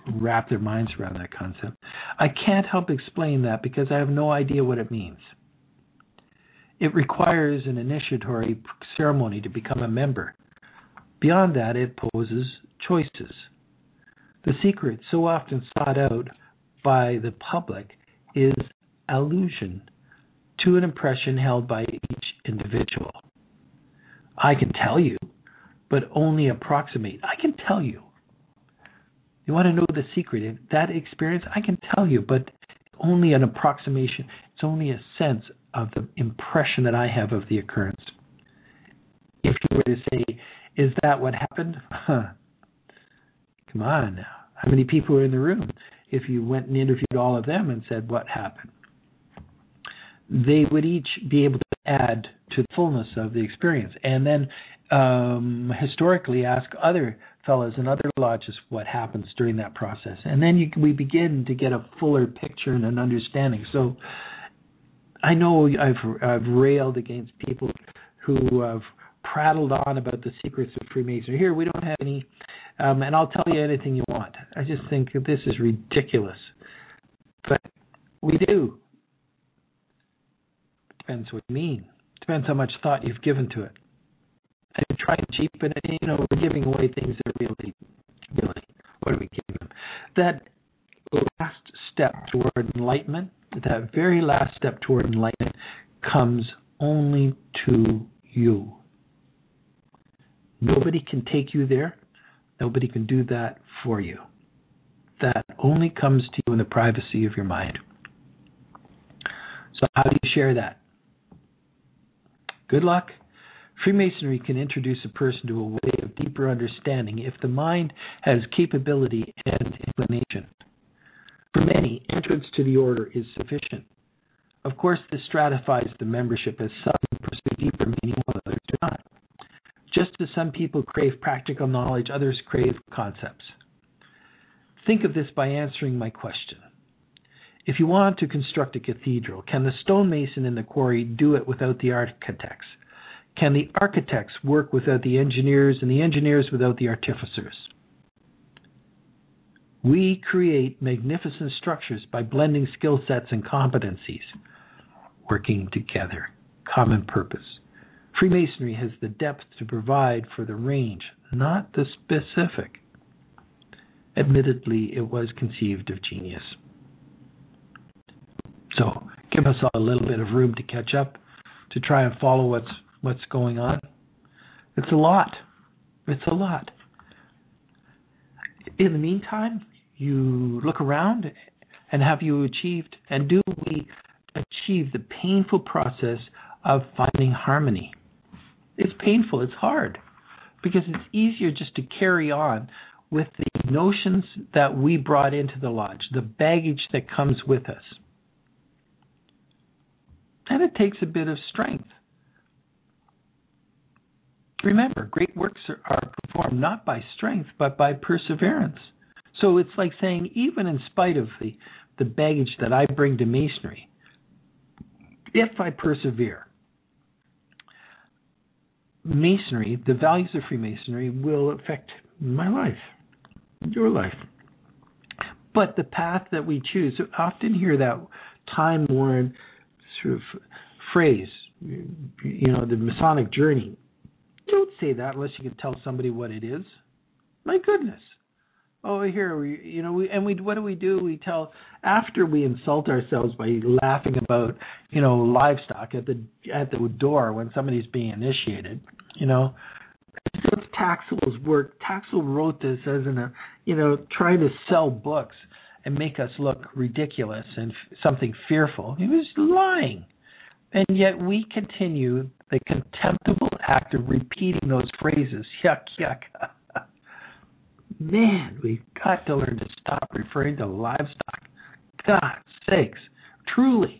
wrap their minds around that concept. I can't help explain that because I have no idea what it means. It requires an initiatory ceremony to become a member. Beyond that, it poses choices. The secret, so often sought out by the public, is allusion to an impression held by each individual. I can tell you, but only approximate. I can tell you. You want to know the secret? That experience, I can tell you, but only an approximation. It's only a sense of the impression that I have of the occurrence. If you were to say, is that what happened? Huh. Come on now. How many people are in the room? If you went and interviewed all of them and said, what happened? They would each be able to add to the fullness of the experience. And then um, historically ask other fellows in other lodges what happens during that process. And then you, we begin to get a fuller picture and an understanding. So I know I've, I've railed against people who have prattled on about the secrets of Freemasonry. Here, we don't have any, um, and I'll tell you anything you want. I just think that this is ridiculous. But we do. Depends what you mean. Depends how much thought you've given to it. And you try to cheapen it. You know, we're giving away things that are really, really, what are we giving them? That last step toward enlightenment, that very last step toward enlightenment comes only to you. Nobody can take you there. Nobody can do that for you. That only comes to you in the privacy of your mind. So how do you share that? Good luck. Freemasonry can introduce a person to a way of deeper understanding if the mind has capability and inclination. For many, entrance to the order is sufficient. Of course, this stratifies the membership as some pursue deeper meaning while others do not. Just as some people crave practical knowledge, others crave concepts. Think of this by answering my question. If you want to construct a cathedral, can the stonemason in the quarry do it without the architects? Can the architects work without the engineers and the engineers without the artificers? We create magnificent structures by blending skill sets and competencies, working together, common purpose. Freemasonry has the depth to provide for the range, not the specific. Admittedly, it was conceived of genius. So, give us all a little bit of room to catch up, to try and follow what's what's going on. It's a lot. It's a lot. In the meantime, you look around, and have you achieved, and do we achieve the painful process of finding harmony? It's painful, it's hard, because it's easier just to carry on with the notions that we brought into the lodge, the baggage that comes with us. And it takes a bit of strength. Remember, great works are, are performed not by strength, but by perseverance. So it's like saying, even in spite of the, the baggage that I bring to Masonry, if I persevere, Masonry, the values of Freemasonry, will affect my life, your life. But the path that we choose, I often hear that time-worn sort of phrase, you know, the Masonic journey. Don't say that unless you can tell somebody what it is. My goodness. Oh, here we, you know, we, and we, what do we do? We tell, after we insult ourselves by laughing about, you know, livestock at the at the door when somebody's being initiated, you know. Since Taxil's work, Taxil wrote this as in a, you know, trying to sell books and make us look ridiculous and f- something fearful. He was lying. And yet we continue the contemptible act of repeating those phrases. Yuck, yuck. Man, we've got to learn to stop referring to livestock. God's sakes. Truly.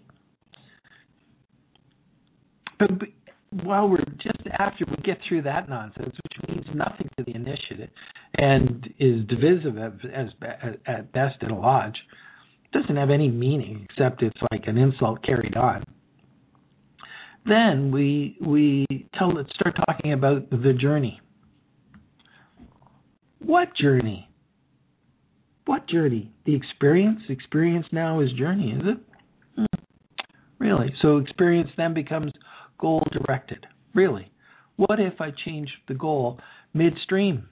But, but while we're just after we get through that nonsense, which means nothing to the initiative and is divisive as, as, at best in a lodge, doesn't have any meaning except it's like an insult carried on. Then we we tell start talking about the journey. What journey? What journey? The experience? Experience now is journey, is it? Hmm. Really? So experience then becomes goal directed. Really? What if I change the goal midstream?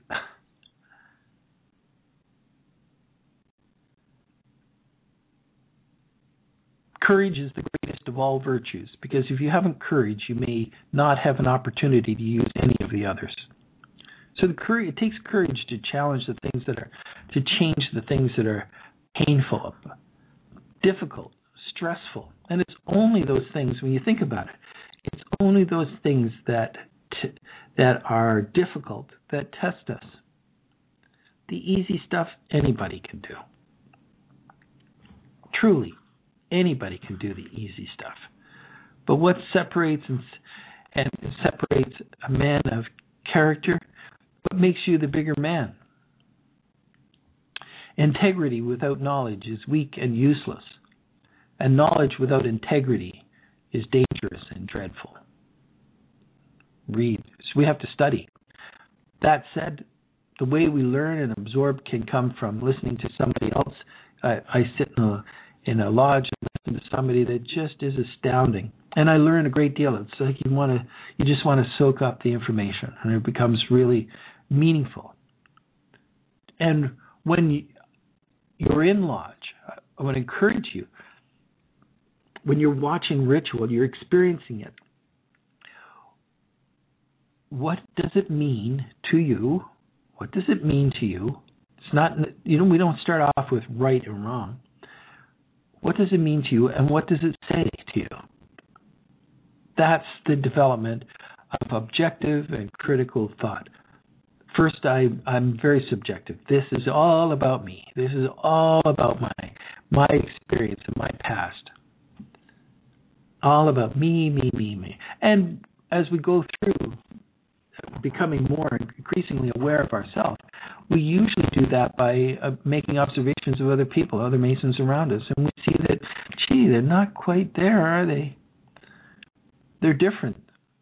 Courage is the greatest of all virtues, because if you haven't courage, you may not have an opportunity to use any of the others. So the courage, it takes courage to challenge the things that are, to change the things that are painful, difficult, stressful. And it's only those things, when you think about it, it's only those things that t- that are difficult that test us. The easy stuff, anybody can do. Truly. Anybody can do the easy stuff. But what separates and, and separates a man of character, what makes you the bigger man? Integrity without knowledge is weak and useless. And knowledge without integrity is dangerous and dreadful. Read. So we have to study. That said, the way we learn and absorb can come from listening to somebody else. I, I sit in a in a lodge and listen to somebody that just is astounding. And I learn a great deal. It's like you want to, you just want to soak up the information, and it becomes really meaningful. And when you, you're in lodge, I would encourage you, when you're watching ritual, you're experiencing it. What does it mean to you? What does it mean to you? It's not, you know, we don't start off with right and wrong. What does it mean to you, and what does it say to you? That's the development of objective and critical thought. First, I, I'm very subjective. This is all about me. This is all about my my experience and my past. All about me, me, me, me. And as we go through becoming more increasingly aware of ourselves, we usually do that by uh, making observations of other people, other Masons around us, and we see that, gee, they're not quite there, are they? They're different.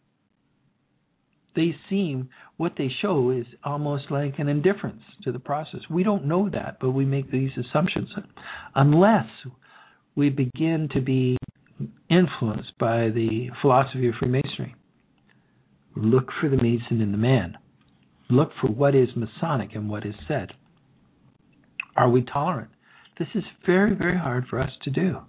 They seem, what they show is almost like an indifference to the process. We don't know that, but we make these assumptions unless we begin to be influenced by the philosophy of Freemasonry. Look for the Mason in the man. Look for what is Masonic and what is said. Are we tolerant? This is very, very hard for us to do.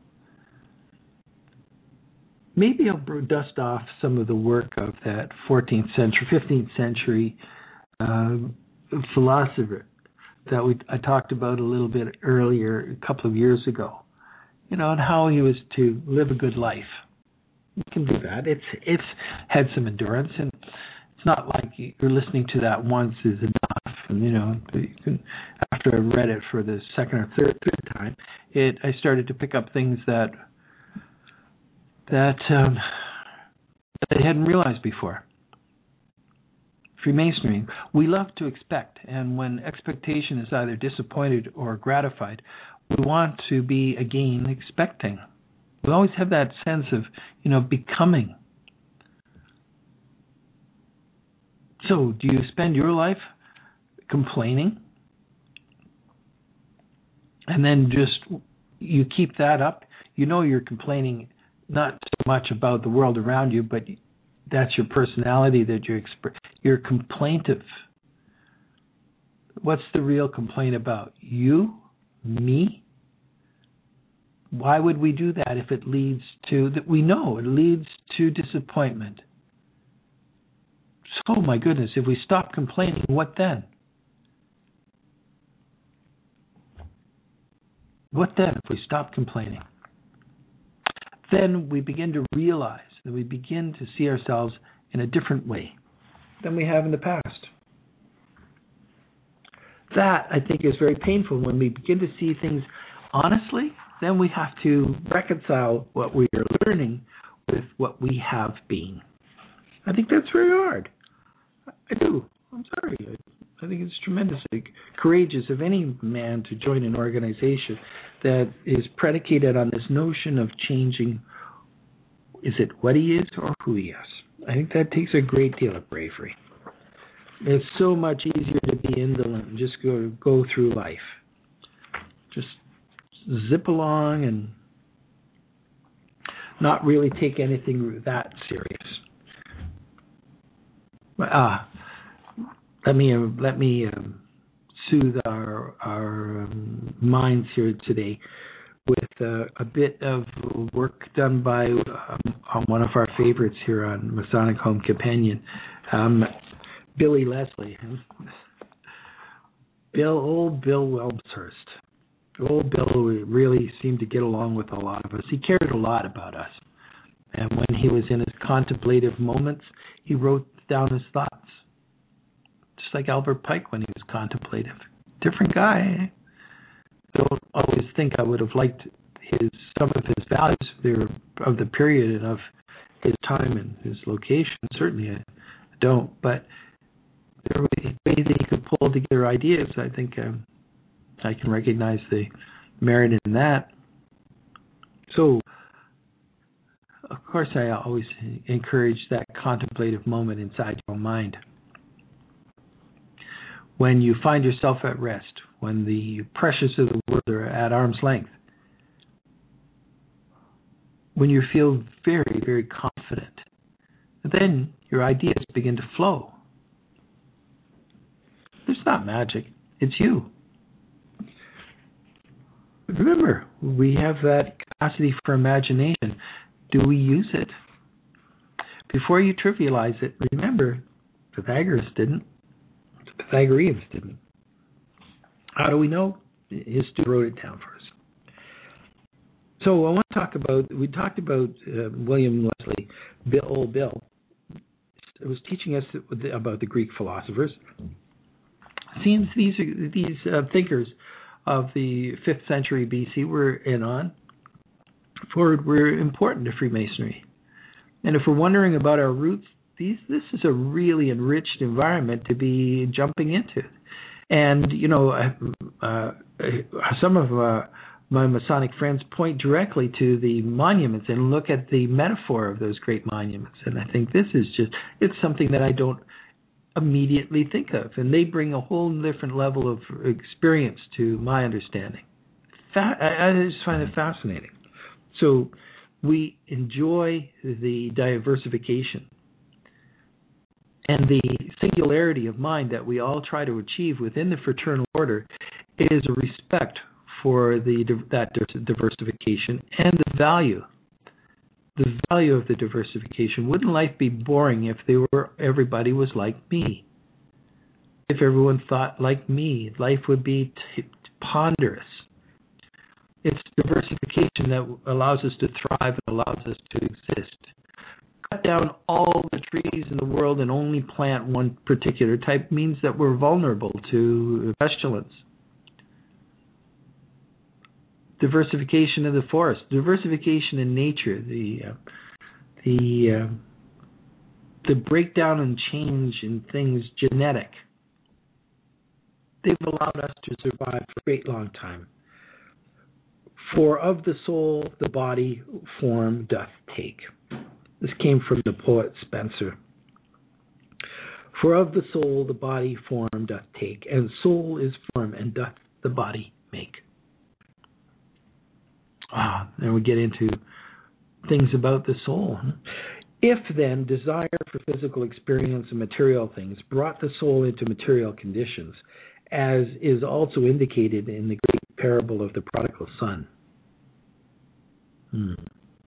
Maybe I'll dust off some of the work of that fourteenth century, fifteenth century uh, philosopher that we I talked about a little bit earlier, a couple of years ago. You know, and how he was to live a good life. You can do that. It's it's had some endurance, and it's not like you're listening to that once is enough. And you know, you can, after I read it for the second or third third time, it I started to pick up things that that um, that I hadn't realized before. Freemasonry, we love to expect, and when expectation is either disappointed or gratified, we want to be again expecting. We always have that sense of, you know, becoming. So, do you spend your life complaining? And then just, you keep that up? You know you're complaining not so much about the world around you, but that's your personality, that you're, exp- you're complaintive. What's the real complaint about? You? Me? Why would we do that if it leads to, that we know it leads to disappointment? So, my goodness, if we stop complaining, what then? What then if we stop complaining? Then we begin to realize that we begin to see ourselves in a different way than we have in the past. That, I think, is very painful. When we begin to see things honestly, then we have to reconcile what we are learning with what we have been. I think that's very hard. I do. I'm sorry. I, I think it's tremendously courageous of any man to join an organization that is predicated on this notion of changing, is it what he is or who he is? I think that takes a great deal of bravery. It's so much easier to be indolent and just go go through life. zip along and not really take anything that serious. Ah, let me uh, let me um, soothe our our um, minds here today with uh, a bit of work done by um, on one of our favorites here on Masonic Home Companion, um, Billy Leslie. Bill, old Bill Webshurst. Old Bill really seemed to get along with a lot of us. He cared a lot about us. And when he was in his contemplative moments, he wrote down his thoughts. Just like Albert Pike when he was contemplative. Different guy. I don't always think I would have liked his some of his values of the period and of his time and his location. Certainly I don't. But there were ways that he could pull together ideas. I think um, I can recognize the merit in that. So, of course, I always encourage that contemplative moment inside your mind. When you find yourself at rest, when the pressures of the world are at arm's length, when you feel very, very confident, then your ideas begin to flow. It's not magic. It's you. Remember, we have that capacity for imagination. Do we use it? Before you trivialize it, remember, Pythagoras didn't. The Pythagoreans didn't. How do we know? History wrote it down for us. So I want to talk about, we talked about uh, William Leslie, Bill, old Bill. It was teaching us about the Greek philosophers. Seems these these uh, thinkers of the fifth century B C were in on forward were important to Freemasonry. And if we're wondering about our roots, these this is a really enriched environment to be jumping into. And, you know, uh, some of uh, my Masonic friends point directly to the monuments and look at the metaphor of those great monuments. And I think this is just, it's something that I don't immediately think of. And they bring a whole different level of experience to my understanding. Fa- I, I just find it fascinating. So we enjoy the diversification and the singularity of mind that we all try to achieve within the fraternal order is a respect for the that diversification and the value. The value of the diversification. Wouldn't life be boring if they were everybody was like me? If everyone thought like me, life would be t- ponderous. It's diversification that allows us to thrive and allows us to exist. Cut down all the trees in the world and only plant one particular type means that we're vulnerable to pestilence. Diversification of the forest, diversification in nature, the uh, the uh, the breakdown and change in things genetic. They've allowed us to survive for a great long time. For of the soul the body form doth take. This came from the poet Spenser. For of the soul the body form doth take, and soul is form, and doth the body make. Ah, then we get into things about the soul. If then desire for physical experience and material things brought the soul into material conditions, as is also indicated in the great parable of the prodigal son. Hmm.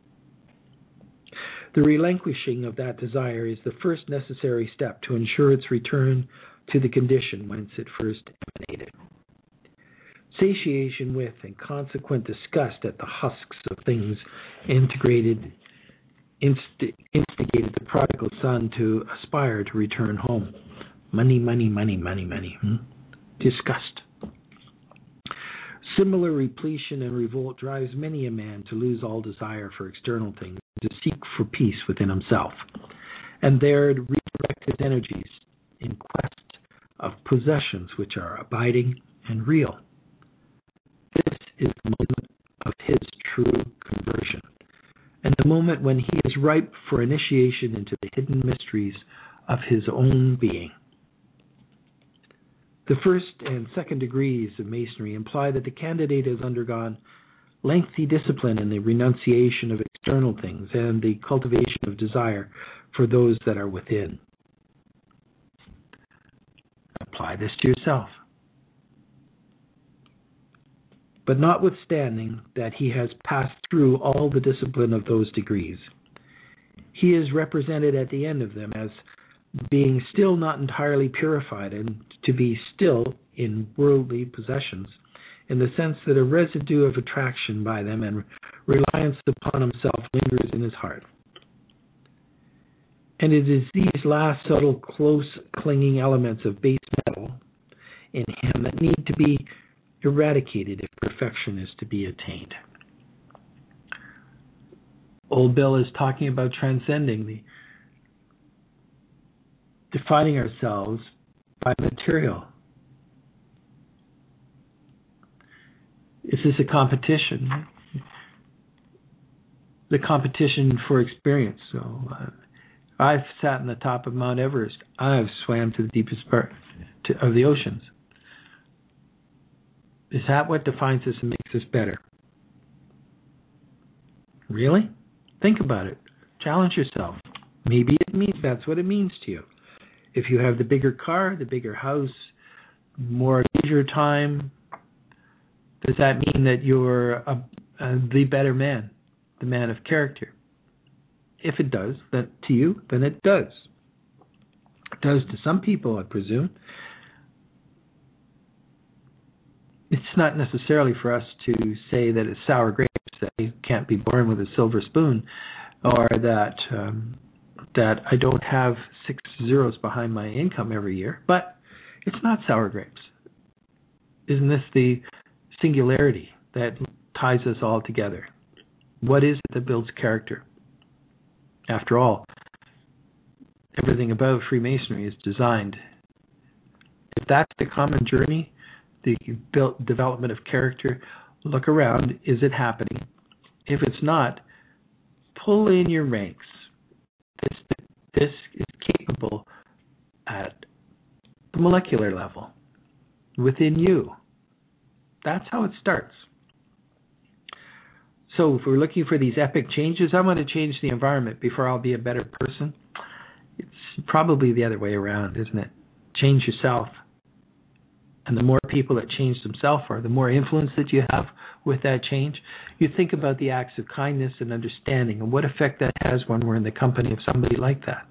The relinquishing of that desire is the first necessary step to ensure its return to the condition whence it first emanated. Satiation with and consequent disgust at the husks of things integrated, inst- instigated the prodigal son to aspire to return home. Money, money, money, money, money. Hmm? Disgust. Similar repletion and revolt drives many a man to lose all desire for external things, to seek for peace within himself, and there to redirect his energies in quest of possessions which are abiding and real. This is the moment of his true conversion, and the moment when he is ripe for initiation into the hidden mysteries of his own being. The first and second degrees of Masonry imply that the candidate has undergone lengthy discipline in the renunciation of external things and the cultivation of desire for those that are within. Apply this to yourself. But notwithstanding that he has passed through all the discipline of those degrees, he is represented at the end of them as being still not entirely purified and to be still in worldly possessions, in the sense that a residue of attraction by them and reliance upon himself lingers in his heart. And it is these last subtle, close clinging elements of base metal in him that need to be eradicated if perfection is to be attained. Old Bill is talking about transcending the defining ourselves by material. Is this a competition? The competition for experience. So uh, I've sat on the top of Mount Everest. I've swam to the deepest part to, of the oceans. Is that what defines us and makes us better? Really? Think about it. Challenge yourself. Maybe it means that's what it means to you. If you have the bigger car, the bigger house, more leisure time, does that mean that you're a, a, the better man, the man of character? If it does, then to you, then it does. It does to some people, I presume. It's not necessarily for us to say that it's sour grapes, that you can't be born with a silver spoon, or that um, that I don't have six zeros behind my income every year. But it's not sour grapes. Isn't this the singularity that ties us all together? What is it that builds character? After all, everything about Freemasonry is designed. If that's the common journey, the built development of character, look around. Is it happening? If it's not, pull in your ranks. This, this is capable at the molecular level, within you. That's how it starts. So if we're looking for these epic changes, I want to change the environment before I'll be a better person. It's probably the other way around, isn't it? Change yourself. And the more people that change themselves are, the more influence that you have with that change. You think about the acts of kindness and understanding and what effect that has when we're in the company of somebody like that.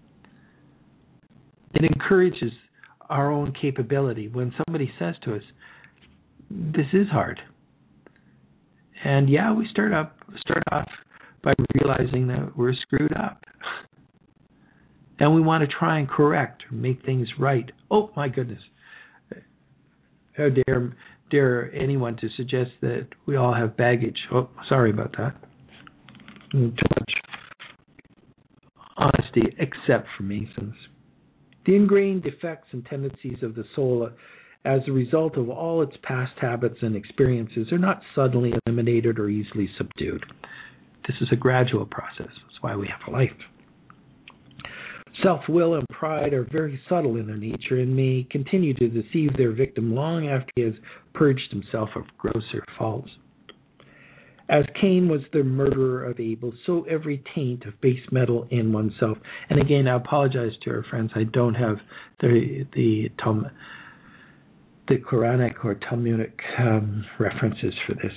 It encourages our own capability when somebody says to us, this is hard. And yeah, we start up start off by realizing that we're screwed up. And we want to try and correct or make things right. Oh my goodness. How dare dare anyone to suggest that we all have baggage? Oh, sorry about that. Too much honesty, except for Masons. The ingrained defects and tendencies of the soul as a result of all its past habits and experiences are not suddenly eliminated or easily subdued. This is a gradual process. That's why we have a life. Self-will and pride are very subtle in their nature and may continue to deceive their victim long after he has purged himself of grosser faults. As Cain was the murderer of Abel, so every taint of base metal in oneself. And again, I apologize to our friends. I don't have the the Tom, the Quranic or Talmudic um, references for this.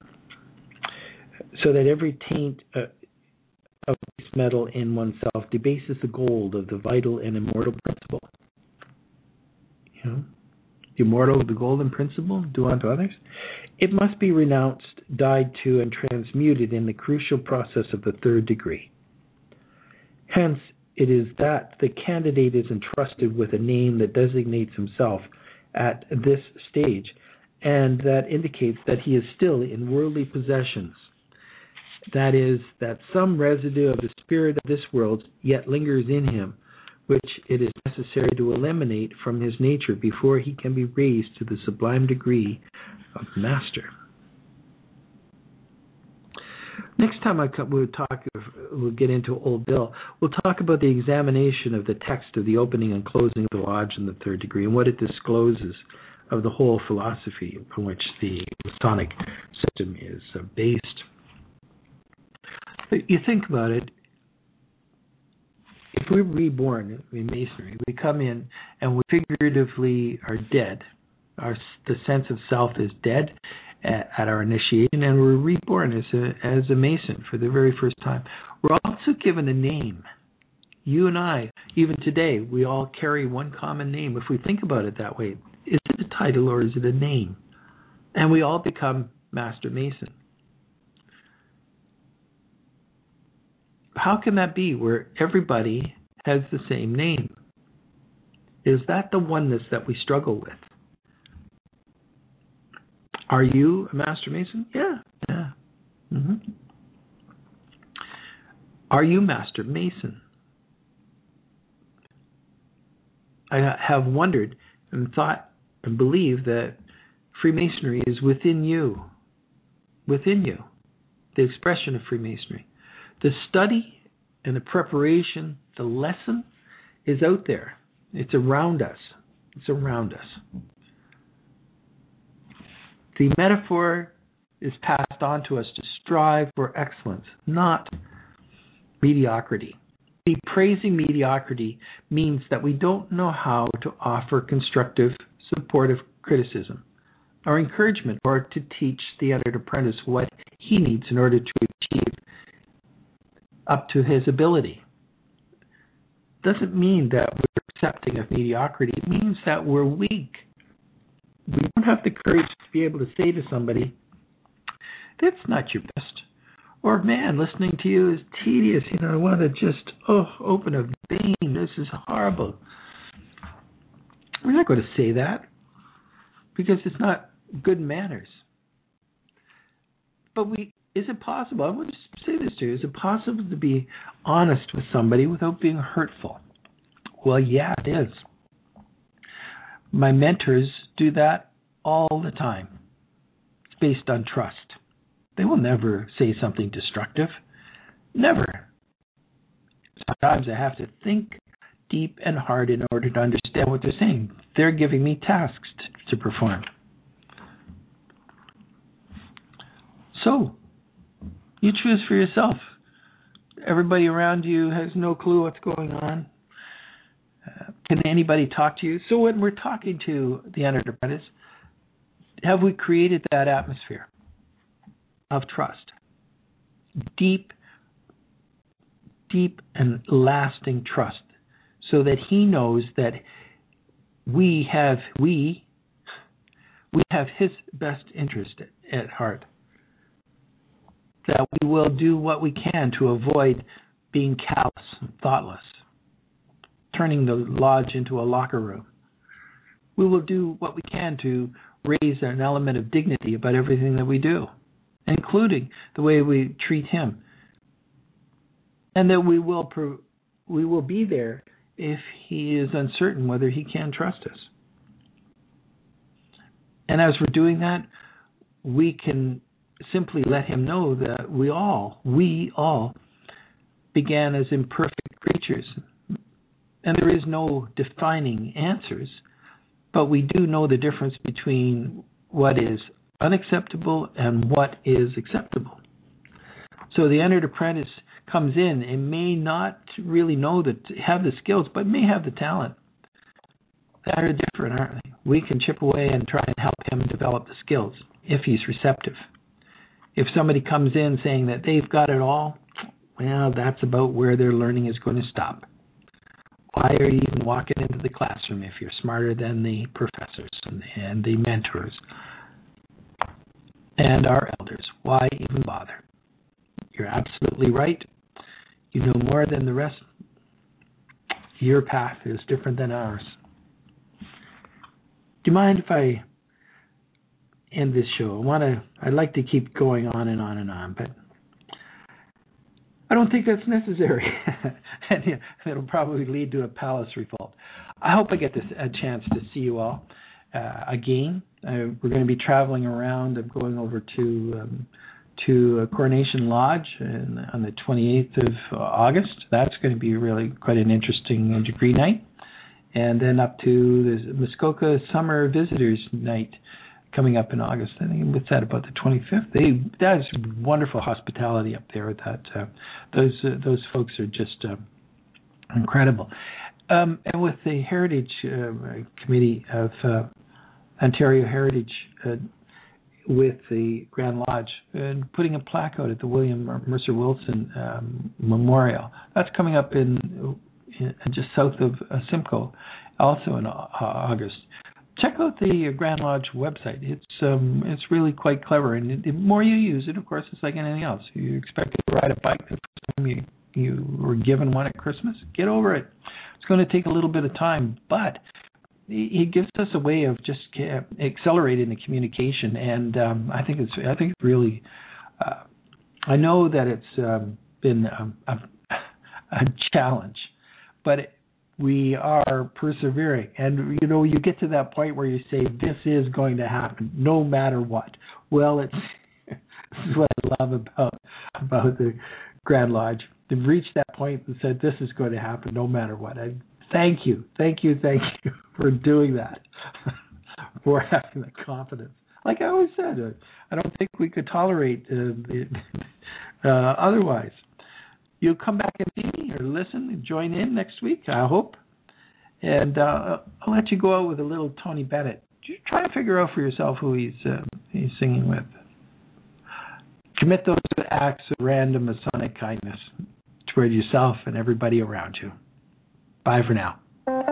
So that every taint uh, of base metal in oneself debases the gold of the vital and immortal principle. You know, the immortal, the golden principle, do unto others. It must be renounced, died to, and transmuted in the crucial process of the third degree. Hence, it is that the candidate is entrusted with a name that designates himself at this stage, and that indicates that he is still in worldly possessions. That is, that some residue of the spirit of this world yet lingers in him, which it is necessary to eliminate from his nature before he can be raised to the sublime degree of master. Next time I come, we'll talk. We'll get into Old Bill. We'll talk about the examination of the text of the opening and closing of the lodge in the third degree and what it discloses of the whole philosophy upon which the Masonic system is uh, based. But you think about it, if we're reborn in Masonry, we come in and we figuratively are dead. Our the sense of self is dead at, at our initiation, and we're reborn as a as a Mason for the very first time. We're also given a name. You and I, even today, we all carry one common name. If we think about it that way, is it a title or is it a name? And we all become Master Mason. How can that be where everybody has the same name? Is that the oneness that we struggle with? Are you a Master Mason? Yeah. yeah. Mm-hmm. Are you Master Mason? I have wondered and thought and believed that Freemasonry is within you. Within you. The expression of Freemasonry. The study and the preparation, the lesson is out there. It's around us. It's around us. The metaphor is passed on to us to strive for excellence, not mediocrity. The praising mediocrity means that we don't know how to offer constructive, supportive criticism or encouragement, or to teach the entered apprentice what he needs in order to achieve up to his ability. Doesn't mean that we're accepting of mediocrity. It means that we're weak. We don't have the courage to be able to say to somebody, that's not your best. Or, man, listening to you is tedious. You know, I want to just, oh, open a vein. This is horrible. We're not going to say that because it's not good manners. But we, is it possible, I want to say this to you, is it possible to be honest with somebody without being hurtful? Well, yeah, it is. My mentors do that all the time. It's based on trust. They will never say something destructive. Never. Sometimes I have to think deep and hard in order to understand what they're saying. They're giving me tasks to, to perform. So, you choose for yourself. Everybody around you has no clue what's going on. Uh, can anybody talk to you? So when we're talking to the entered apprentice, have we created that atmosphere of trust? Deep, deep and lasting trust, so that he knows that we have we we have his best interest at, at heart. That we will do what we can to avoid being callous and thoughtless, turning the lodge into a locker room. We will do what we can to raise an element of dignity about everything that we do, including the way we treat him. And that we will pro- we will be there if he is uncertain whether he can trust us. And as we're doing that, we can simply let him know that we all, we all began as imperfect creatures. And there is no defining answers, but we do know the difference between what is unacceptable and what is acceptable. So the entered apprentice comes in and may not really know that, have the skills, but may have the talent. That are different, aren't they? We can chip away and try and help him develop the skills if he's receptive. If somebody comes in saying that they've got it all, well, that's about where their learning is going to stop. Why are you even walking into the classroom if you're smarter than the professors and, and the mentors and our elders? Why even bother? You're absolutely right. You know more than the rest. Your path is different than ours. Do you mind if I end this show? I want to. I'd like to keep going on and on and on, but I don't think that's necessary. And it'll probably lead to a palace revolt. I hope I get this a chance to see you all uh, again. Uh, we're going to be traveling around. I'm going over to um, to Coronation Lodge in, on the twenty-eighth of August. That's going to be really quite an interesting degree night. and then up to the Muskoka Summer Visitors Night coming up in August. I think what's that, about the twenty-fifth? They that's wonderful hospitality up there. That uh, those uh, those folks are just uh, incredible. Um, and with the Heritage uh, Committee of uh, Ontario Heritage, uh, with the Grand Lodge, and putting a plaque out at the William Mercer Wilson um, Memorial. That's coming up in, in just south of uh, Simcoe, also in uh, August. Check out the Grand Lodge website. It's um, it's really quite clever, and it, the more you use it, of course, it's like anything else. You expect to ride a bike the first time you, you were given one at Christmas, get over it. It's going to take a little bit of time, but it gives us a way of just accelerating the communication, and um, I think it's I think it's really. Uh, I know that it's um, been a, a, a challenge, but it, we are persevering, and you know you get to that point where you say this is going to happen no matter what. Well, it's this is what I love about about the Grand Lodge. They've reached that point and said this is going to happen no matter what. I, Thank you, thank you, thank you for doing that, for having the confidence. Like I always said, uh, I don't think we could tolerate uh, it, uh, otherwise. You'll come back and see me or listen and join in next week, I hope. And uh, I'll let you go out with a little Tony Bennett. Just try to figure out for yourself who he's uh, he's singing with. Commit those acts of random Masonic kindness toward yourself and everybody around you. Bye for now.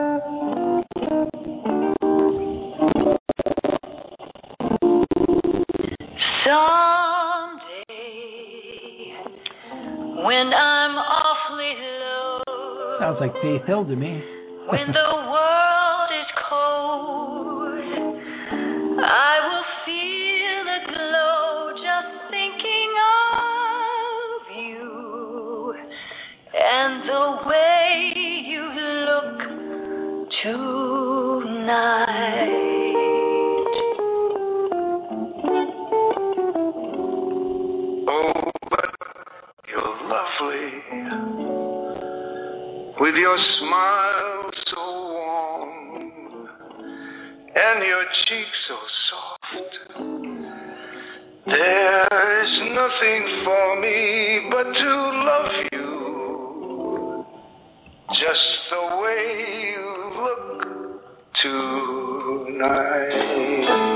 Someday, when I'm awfully low, sounds like Faith Hill to me. When the world is cold, I will feel a glow just thinking of you and the way tonight. Oh, but you're lovely, with your smile so warm and your cheek so soft. There's nothing for me but to love you, just the way you look tonight.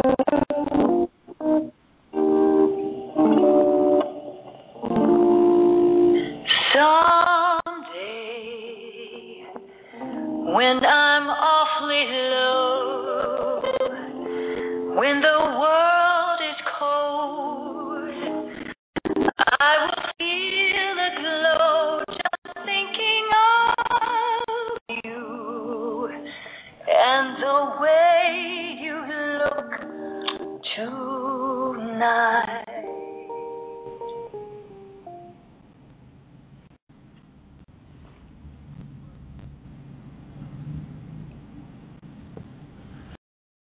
Someday, when I'm awfully low, when the world is cold, I will feel a glow just thinking of you and the way you look tonight.